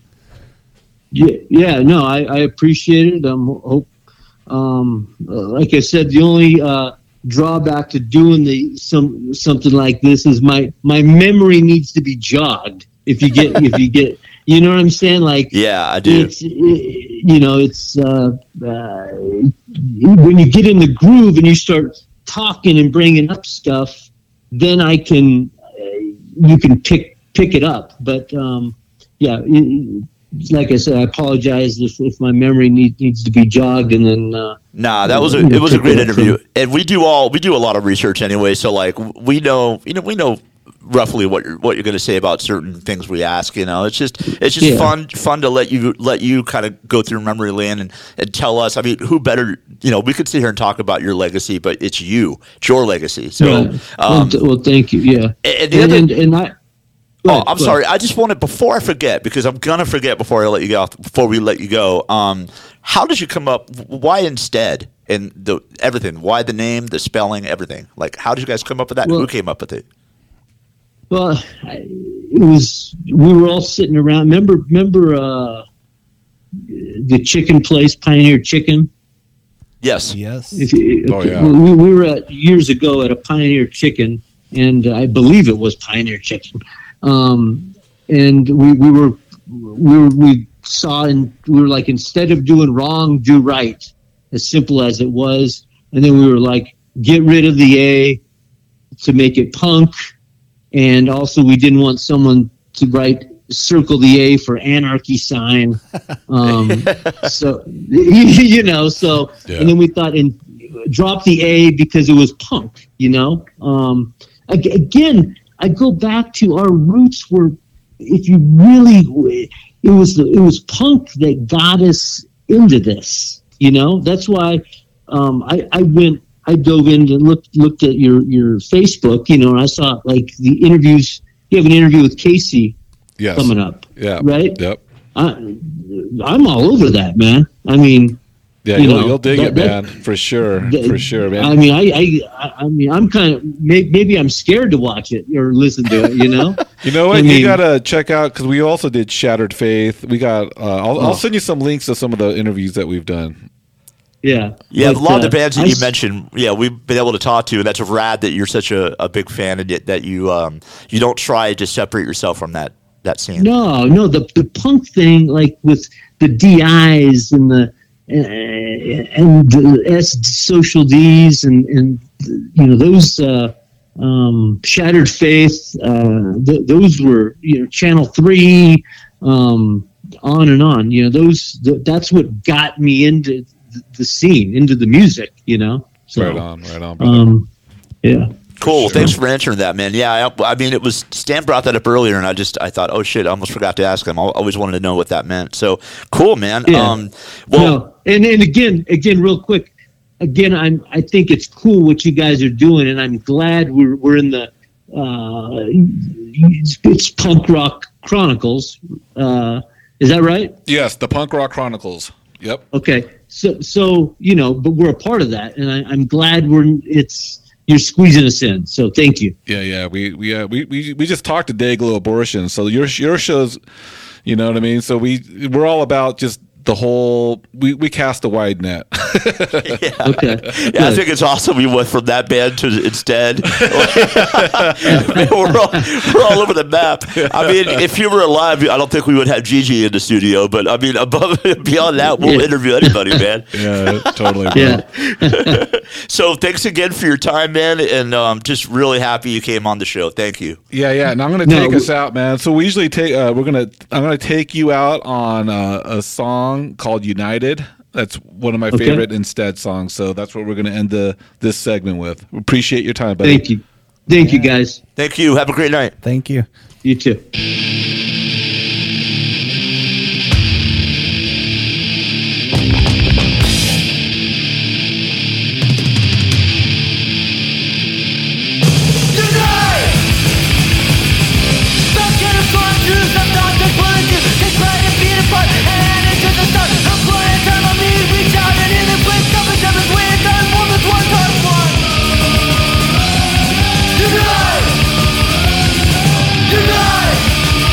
yeah, yeah, no, I, I appreciate it. Um, hope, um, uh, like I said, the only uh, drawback to doing the some something like this is my my memory needs to be jogged. If you get, if you get, you know what I'm saying? Like, Yeah, I do. it's, you know, it's uh, uh, when you get in the groove and you start talking and bringing up stuff, then I can, uh, you can pick pick it up. But um, yeah, it, like I said, I apologize if, if my memory need, needs to be jogged, and then uh, Nah, that was a it was a great interview, and we do all we do a lot of research anyway. So like we know, you know, we know roughly what you're what you're going to say about certain things we ask. You know, it's just it's just Yeah. fun fun to let you let you kind of go through memory lane and, and tell us. I mean, who better? You know, we could sit here and talk about your legacy, but it's you, it's your legacy. So, Right. well, um, th- well, thank you. Yeah. and the And, other- and, and I. Oh, Go ahead, I'm go sorry. ahead. I just wanted before I forget because I'm gonna forget before I let you go. Before we let you go, um, how did you come up? Why instead? And the everything. Why the name, the spelling, everything. Like, how did you guys come up with that? Well- Who came up with it? Well, I, it was we were all sitting around. Remember, remember uh, the chicken place, Pioneer Chicken. Yes. Yes. If you, Oh, yeah. we, we were at years ago at a Pioneer Chicken, and I believe it was Pioneer Chicken. Um, and we, we were we were, we saw and we were like, instead of doing wrong, do right. As simple as it was, and then we were like, get rid of the A to make it punk, and also we didn't want someone to write circle the A for anarchy sign. Um, so you know, so Yeah. and then we thought and drop the A because it was punk. You know, um, ag- again, I go back to our roots were, if you really, it was the, it was punk that got us into this. You know, that's why um, I, I went, I dove in and looked looked at your your Facebook. You know, and I saw like the interviews. You have an interview with Casey Yes. coming up, Yeah. right? Yep. I, I'm all over that, man. I mean, Yeah, You you'll, know, you'll dig that- it, that- man, for sure, that- for sure, man. I mean, I, I, I mean, I'm kind of maybe, maybe I'm scared to watch it or listen to it. You know, You know what? I mean- you gotta check out because we also did Shattered Faith. We got. Uh, I'll, Oh. I'll send you some links to some of the interviews that we've done. yeah, Yeah, But, a lot of uh, the bands that I you s- mentioned, yeah, we've been able to talk to, and that's rad that you're such a, a big fan and that you um, you don't try to separate yourself from that that scene. No, no, the the punk thing, like with the D Is and the uh, and the S social Ds and and you know those uh, um, Shattered Faith, uh, th- those were you know Channel Three, um, on and on. You know those th- that's what got me into th- the scene, into the music. You know, so Right on, right on. brother. um, yeah. Cool. sure. Thanks for answering that, man. Yeah, I, I mean, it was Stan brought that up earlier, and I just I thought, oh shit, I almost forgot to ask him. I always wanted to know what that meant. So cool, man. Yeah. Um, well, no, and and again, again, real quick, again, I'm I think it's cool what you guys are doing, and I'm glad we're we're in the uh, it's, it's Punk Rock Chronicles. Uh, is that right? Yes, the Punk Rock Chronicles. Yep. Okay, so so you know, but we're a part of that, and I, I'm glad we're it's you're squeezing us in. So thank you. Yeah, yeah. We we uh, we, we we just talked to Dayglow Abortion. So your your shows, you know what I mean. So we we're all about just the whole. We, we cast a wide net. Okay, yeah, I good. think it's awesome we went from that band to instead. we're, all, we're all over the map. I mean, if you were alive, I don't think we would have Gigi in the studio. But I mean, above beyond that, we'll Yeah. interview anybody, man. yeah, totally. Bro. yeah. So thanks again for your time, man, and um, just really happy you came on the show. Thank you. Yeah, yeah, and I'm gonna No, take we- us out, man. So we usually take, uh, we're gonna, I'm gonna take you out on uh, a song called "United." That's one of my Okay. favorite Instead songs. So that's what we're gonna end the this segment with. Appreciate your time, buddy. Thank you, thank you, guys. Thank you. Have a great night. Thank you. You too. Unite!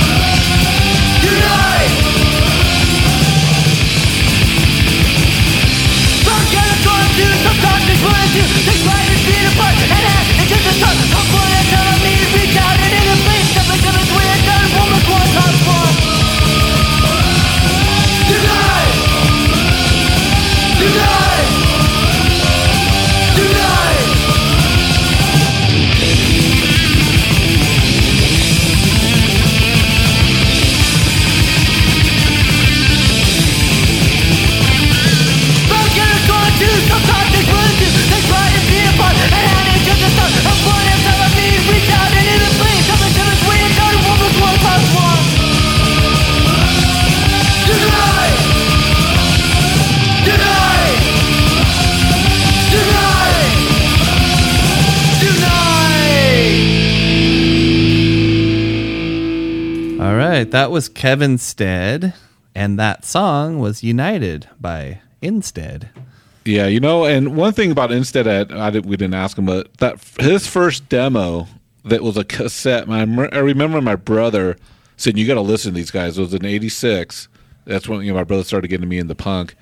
right, that was Kevin Stead, and that song was United by Instead. Yeah, you know, and one thing about Instead, I, I did, we didn't ask him, but that his first demo that was a cassette. Man, I remember my brother saying, "You got to listen to these guys." It was in eighty-six. That's when, you know, my brother started getting me into punk,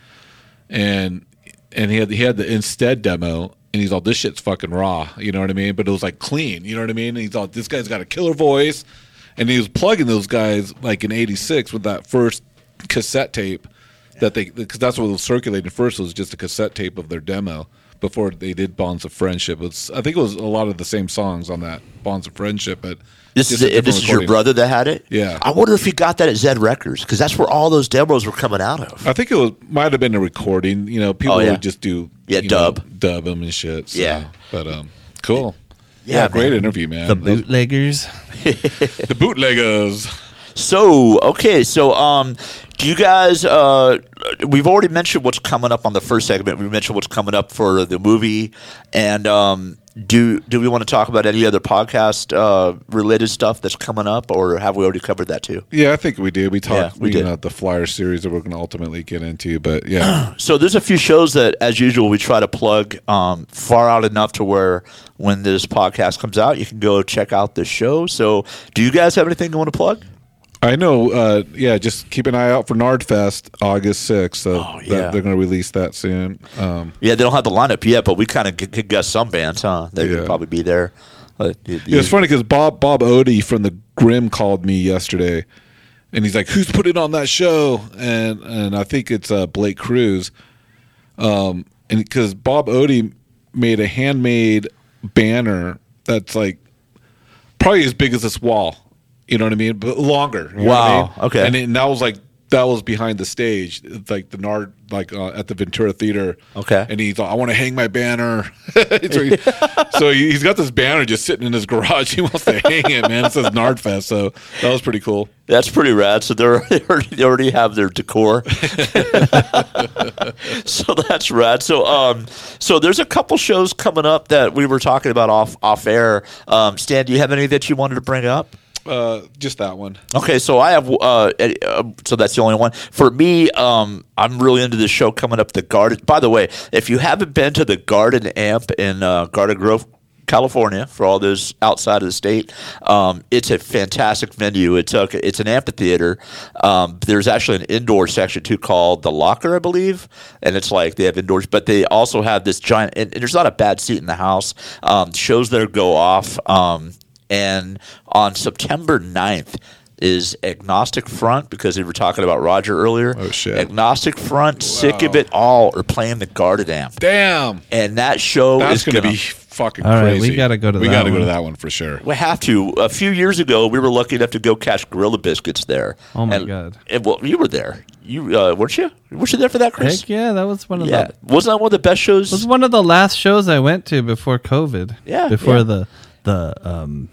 and and he had he had the Instead demo, and he's all, "This shit's fucking raw," you know what I mean? But it was like clean, you know what I mean? And he's all, "This guy's got a killer voice," and he was plugging those guys like in eighty-six with that first cassette tape. That they, because that's what was circulating first, was just a cassette tape of their demo before they did Bonds of Friendship. It was, I think it was a lot of the same songs on that Bonds of Friendship, but this is it, this is your brother that had it. Yeah, I wonder if he got that at Zed Records, because that's where all those demos were coming out of. I think it was might have been a recording. You know, people oh, yeah. would just do yeah you dub know, dub them and shit. So. Yeah, but um, cool. Yeah, yeah great man. interview, man. The bootleggers. The bootleggers. So, okay, so um, do you guys, uh, we've already mentioned what's coming up on the first segment. We mentioned what's coming up for the movie. And um, do do we want to talk about any other podcast uh, related stuff that's coming up, or have we already covered that too? Yeah, I think we did. We talked Yeah, we you did. know, the Flyer series that we're going to ultimately get into, but yeah. So there's a few shows that, as usual, we try to plug um, far out enough to where when this podcast comes out, you can go check out the show. So do you guys have anything you want to plug? I know, uh, yeah, just keep an eye out for Nardfest, August sixth. So Oh, that- yeah. they're going to release that soon. Um, Yeah, they don't have the lineup yet, but we kind of could guess some bands, huh? They Yeah. could probably be there. Uh, yeah, it's funny because Bob Bob Odie from the Grimm called me yesterday, and he's like, "Who's putting on that show?" And and I think it's uh, Blake Cruz, um, and because Bob Odie made a handmade banner that's like probably as big as this wall. You know what I mean? But longer. You know what I Wow, mean? okay. And, it, and that was like that was behind the stage, it's like the Nard, like uh, at the Ventura Theater. Okay. And he's like, "I want to hang my banner." so, he, so he- he's got this banner just sitting in his garage. He wants to hang it, man. It says Nardfest. So that was pretty cool. That's pretty rad. So they're, they already- they already have their decor. So that's rad. So um, so there's a couple shows coming up that we were talking about off off air. Um, Stan, do you have any that you wanted to bring up? Uh, just that one. Okay, so I have. Uh, uh, so that's the only one for me. Um, I'm really into this show coming up. The Garden. By the way, if you haven't been to the Garden Amp in uh, Garden Grove, California, for all those outside of the state, um, it's a fantastic venue. It's a, it's an amphitheater. Um, there's actually an indoor section too called the Locker, I believe, and it's like they have indoors, but they also have this giant. And, and there's not a bad seat in the house. Um, shows there go off. Um, And on September ninth is Agnostic Front, because we were talking about Roger earlier. Oh, shit. Agnostic Front, Sick of It All are playing the Garden Amp. Damn. And that show That's is going to gonna be fucking All right, crazy. we gotta go to we that gotta go one. to that one for sure. We have to. A few years ago, we were lucky enough to go catch Gorilla Biscuits there. Oh, my And- God. and, well, you were there. You uh, weren't you? Weren't you there for that, Chris? Heck yeah, that was one of Yeah. the Wasn't that one of the best shows? was one of the last shows I went to before COVID. Yeah, Before yeah. the the um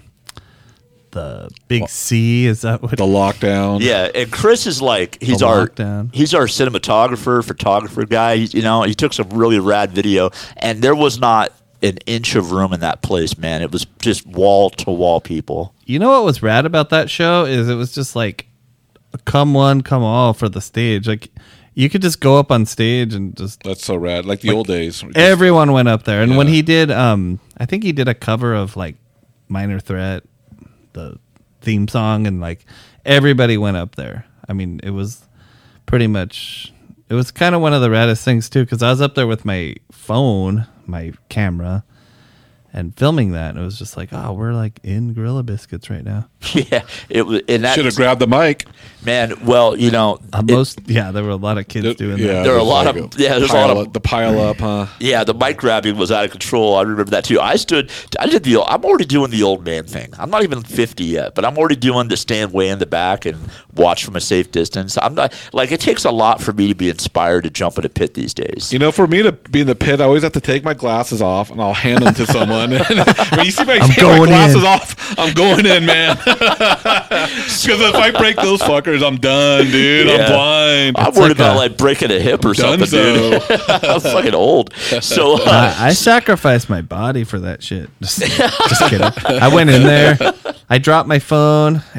the big C, is that what The lockdown. Yeah, and Chris is like he's The our lockdown. he's our cinematographer, photographer guy. He's, you know, he took some really rad video, and there was not an inch of room in that place, man. It was just wall to wall people. You know what was rad about that show is it was just like come one, come all for the stage. Like you could just go up on stage and just That's so rad. Like the old days. everyone went up there. And when Yeah. he did um I think he did a cover of like Minor Threat, the theme song, and like everybody went up there. I mean, it was pretty much it was kind of one of the raddest things too, because I was up there with my phone, my camera, and filming that, and it was just like, oh, we're like in Gorilla Biscuits right now. Yeah, it was. And that Should have grabbed the mic. man. Well, you know, Uh, it- most yeah, there were a lot of kids doing yeah, that. There are a there's lot like of- yeah, there's a pile lot of- up- the pile up, huh? yeah, the mic grabbing was out of control. I remember that too. I stood. I did the. I'm already doing the old man thing. I'm not even fifty yet, but I'm already doing the stand way in the back and watch from a safe distance. I'm not like it takes a lot for me to be inspired to jump in a pit these days. You know, for me to be in the pit, I always have to take my glasses off and I'll hand them to someone. When you see me take my going glasses in. off, I'm going in, man. Because if I break those fuckers, I'm done, dude. Yeah. I'm blind. I'm It's worried like about a- like breaking a hip or something, Dunzo. dude. I'm fucking old. So uh, I, I sacrificed my body for that shit. Just, just kidding. I went in there. I dropped my phone. It was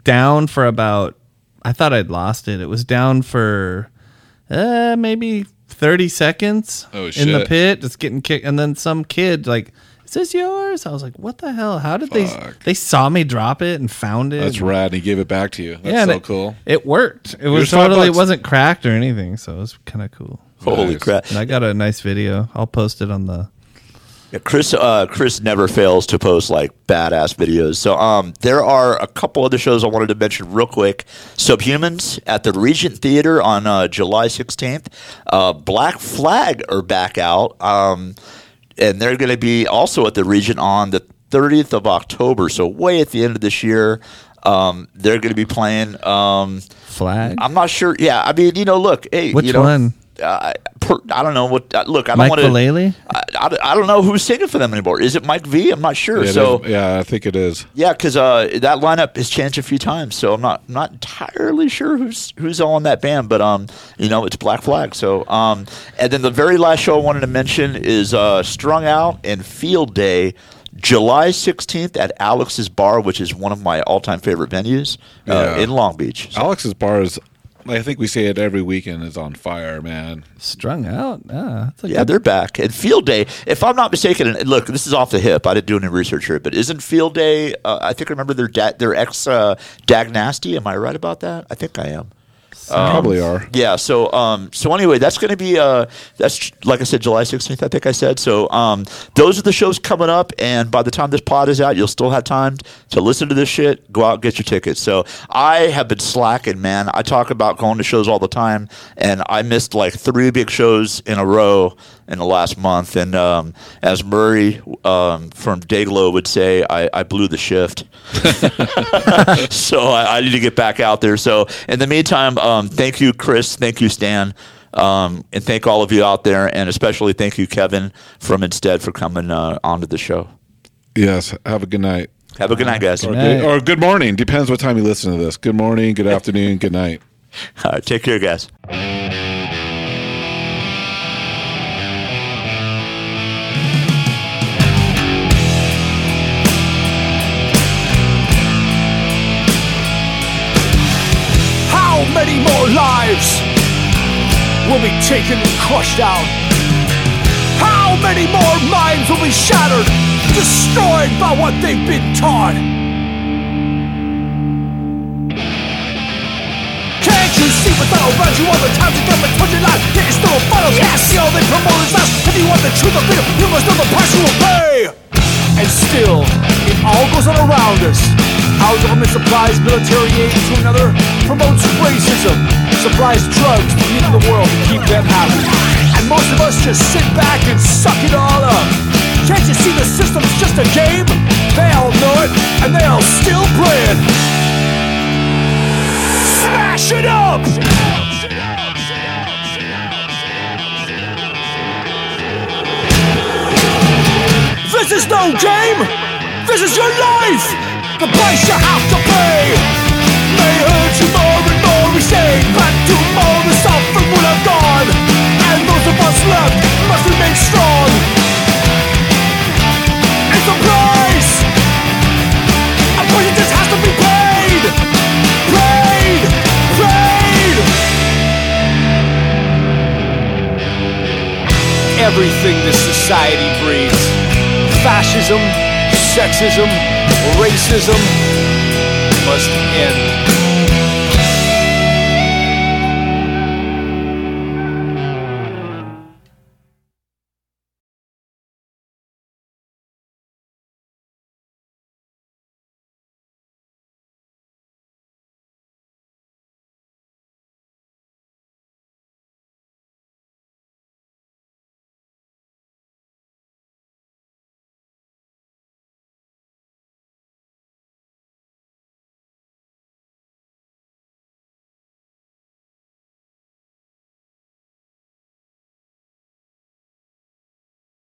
down for about, I thought I'd lost it. It was down for uh, maybe thirty seconds Oh, in the shit. pit, just getting kicked. And then some kid, like, is this yours? I was like, what the hell? How did they, Fuck. they saw me drop it and found it. That's rad. And he gave it back to you. That's and so it, cool. It worked. It was Here's five totally, it bucks. wasn't cracked or anything. So it was kind of cool. Holy Nice. crap! And I got a nice video. I'll post it on the, Yeah, Chris, uh, Chris never fails to post like badass videos. So, um, there are a couple other shows I wanted to mention real quick. Subhumans at the Regent Theater on uh, July sixteenth. Uh, Black Flag are back out, um, and they're going to be also at the Regent on the thirtieth of October. So, way at the end of this year. Um, they're going to be playing. Um, flag. I'm not sure. Yeah, I mean, you know, look, hey, Which you know, one? Uh, per, I don't know what. Uh, look, I don't Mike want to. Vallely? I, I, I don't know who's singing for them anymore. Is it Mike V? I'm not sure. Yeah, it so is- yeah, I think it is. yeah, because uh, that lineup has changed a few times, so I'm not not entirely sure who's who's all in that band. But um, you know, it's Black Flag. So um, and then the very last show I wanted to mention is uh, Strung Out and Field Day. July sixteenth at Alex's Bar, which is one of my all-time favorite venues uh, Yeah. in Long Beach. So- Alex's bar is, I think we say it every weekend, is on fire, man. Strung out. Ah, that's a Yeah, good- they're back. And Field Day, if I'm not mistaken, and look, this is off the hip. I didn't do any research here, but isn't Field Day? Uh, I think I remember their da- their ex uh, Dag Nasty. Am I right about that? I think I am. Probably are. Yeah. So, um, so anyway, that's going to be uh, that's like I said, July sixteenth. I think I said. So, um, those are the shows coming up, and by the time this pod is out, you'll still have time to listen to this shit. Go out, and get your tickets. So, I have been slacking, man. I talk about going to shows all the time, and I missed like three big shows in a row in the last month. And um, as Murray um, from Dayglow would say, I, I blew the shift. So I, I need to get back out there. So in the meantime, um, thank you, Chris. Thank you, Stan. Um, and thank all of you out there. And especially thank you, Kevin, from Instead for coming uh, onto the show. Yes. Have a good night. Have a good night, guys. Or All night. good, or good morning. Depends what time you listen to this. Good morning, good afternoon, good night. right, take care, guys. How many more lives will be taken and crushed out? How many more minds will be shattered, destroyed by what they've been taught? Can't you see what's all around you all the times the government told you life? There is no final. Yes! See all they promote is us. If you want the truth of freedom, you must know the price you will pay. And still, it all goes on around us. Our government supplies military aid to another, promotes racism, supplies drugs to the end of the world to keep them happy. And most of us just sit back and suck it all up. Can't you see the system's just a game? They all know it, and they all still play it. Smash it up! This is no game! This is your life! The price you have to pay! May hurt you more and more we say, but tomorrow the suffering will have gone, and those of us left must remain strong. It's a price! A price that just has to be paid! Paid! Paid! Everything this society breeds, fascism, sexism, racism, must end.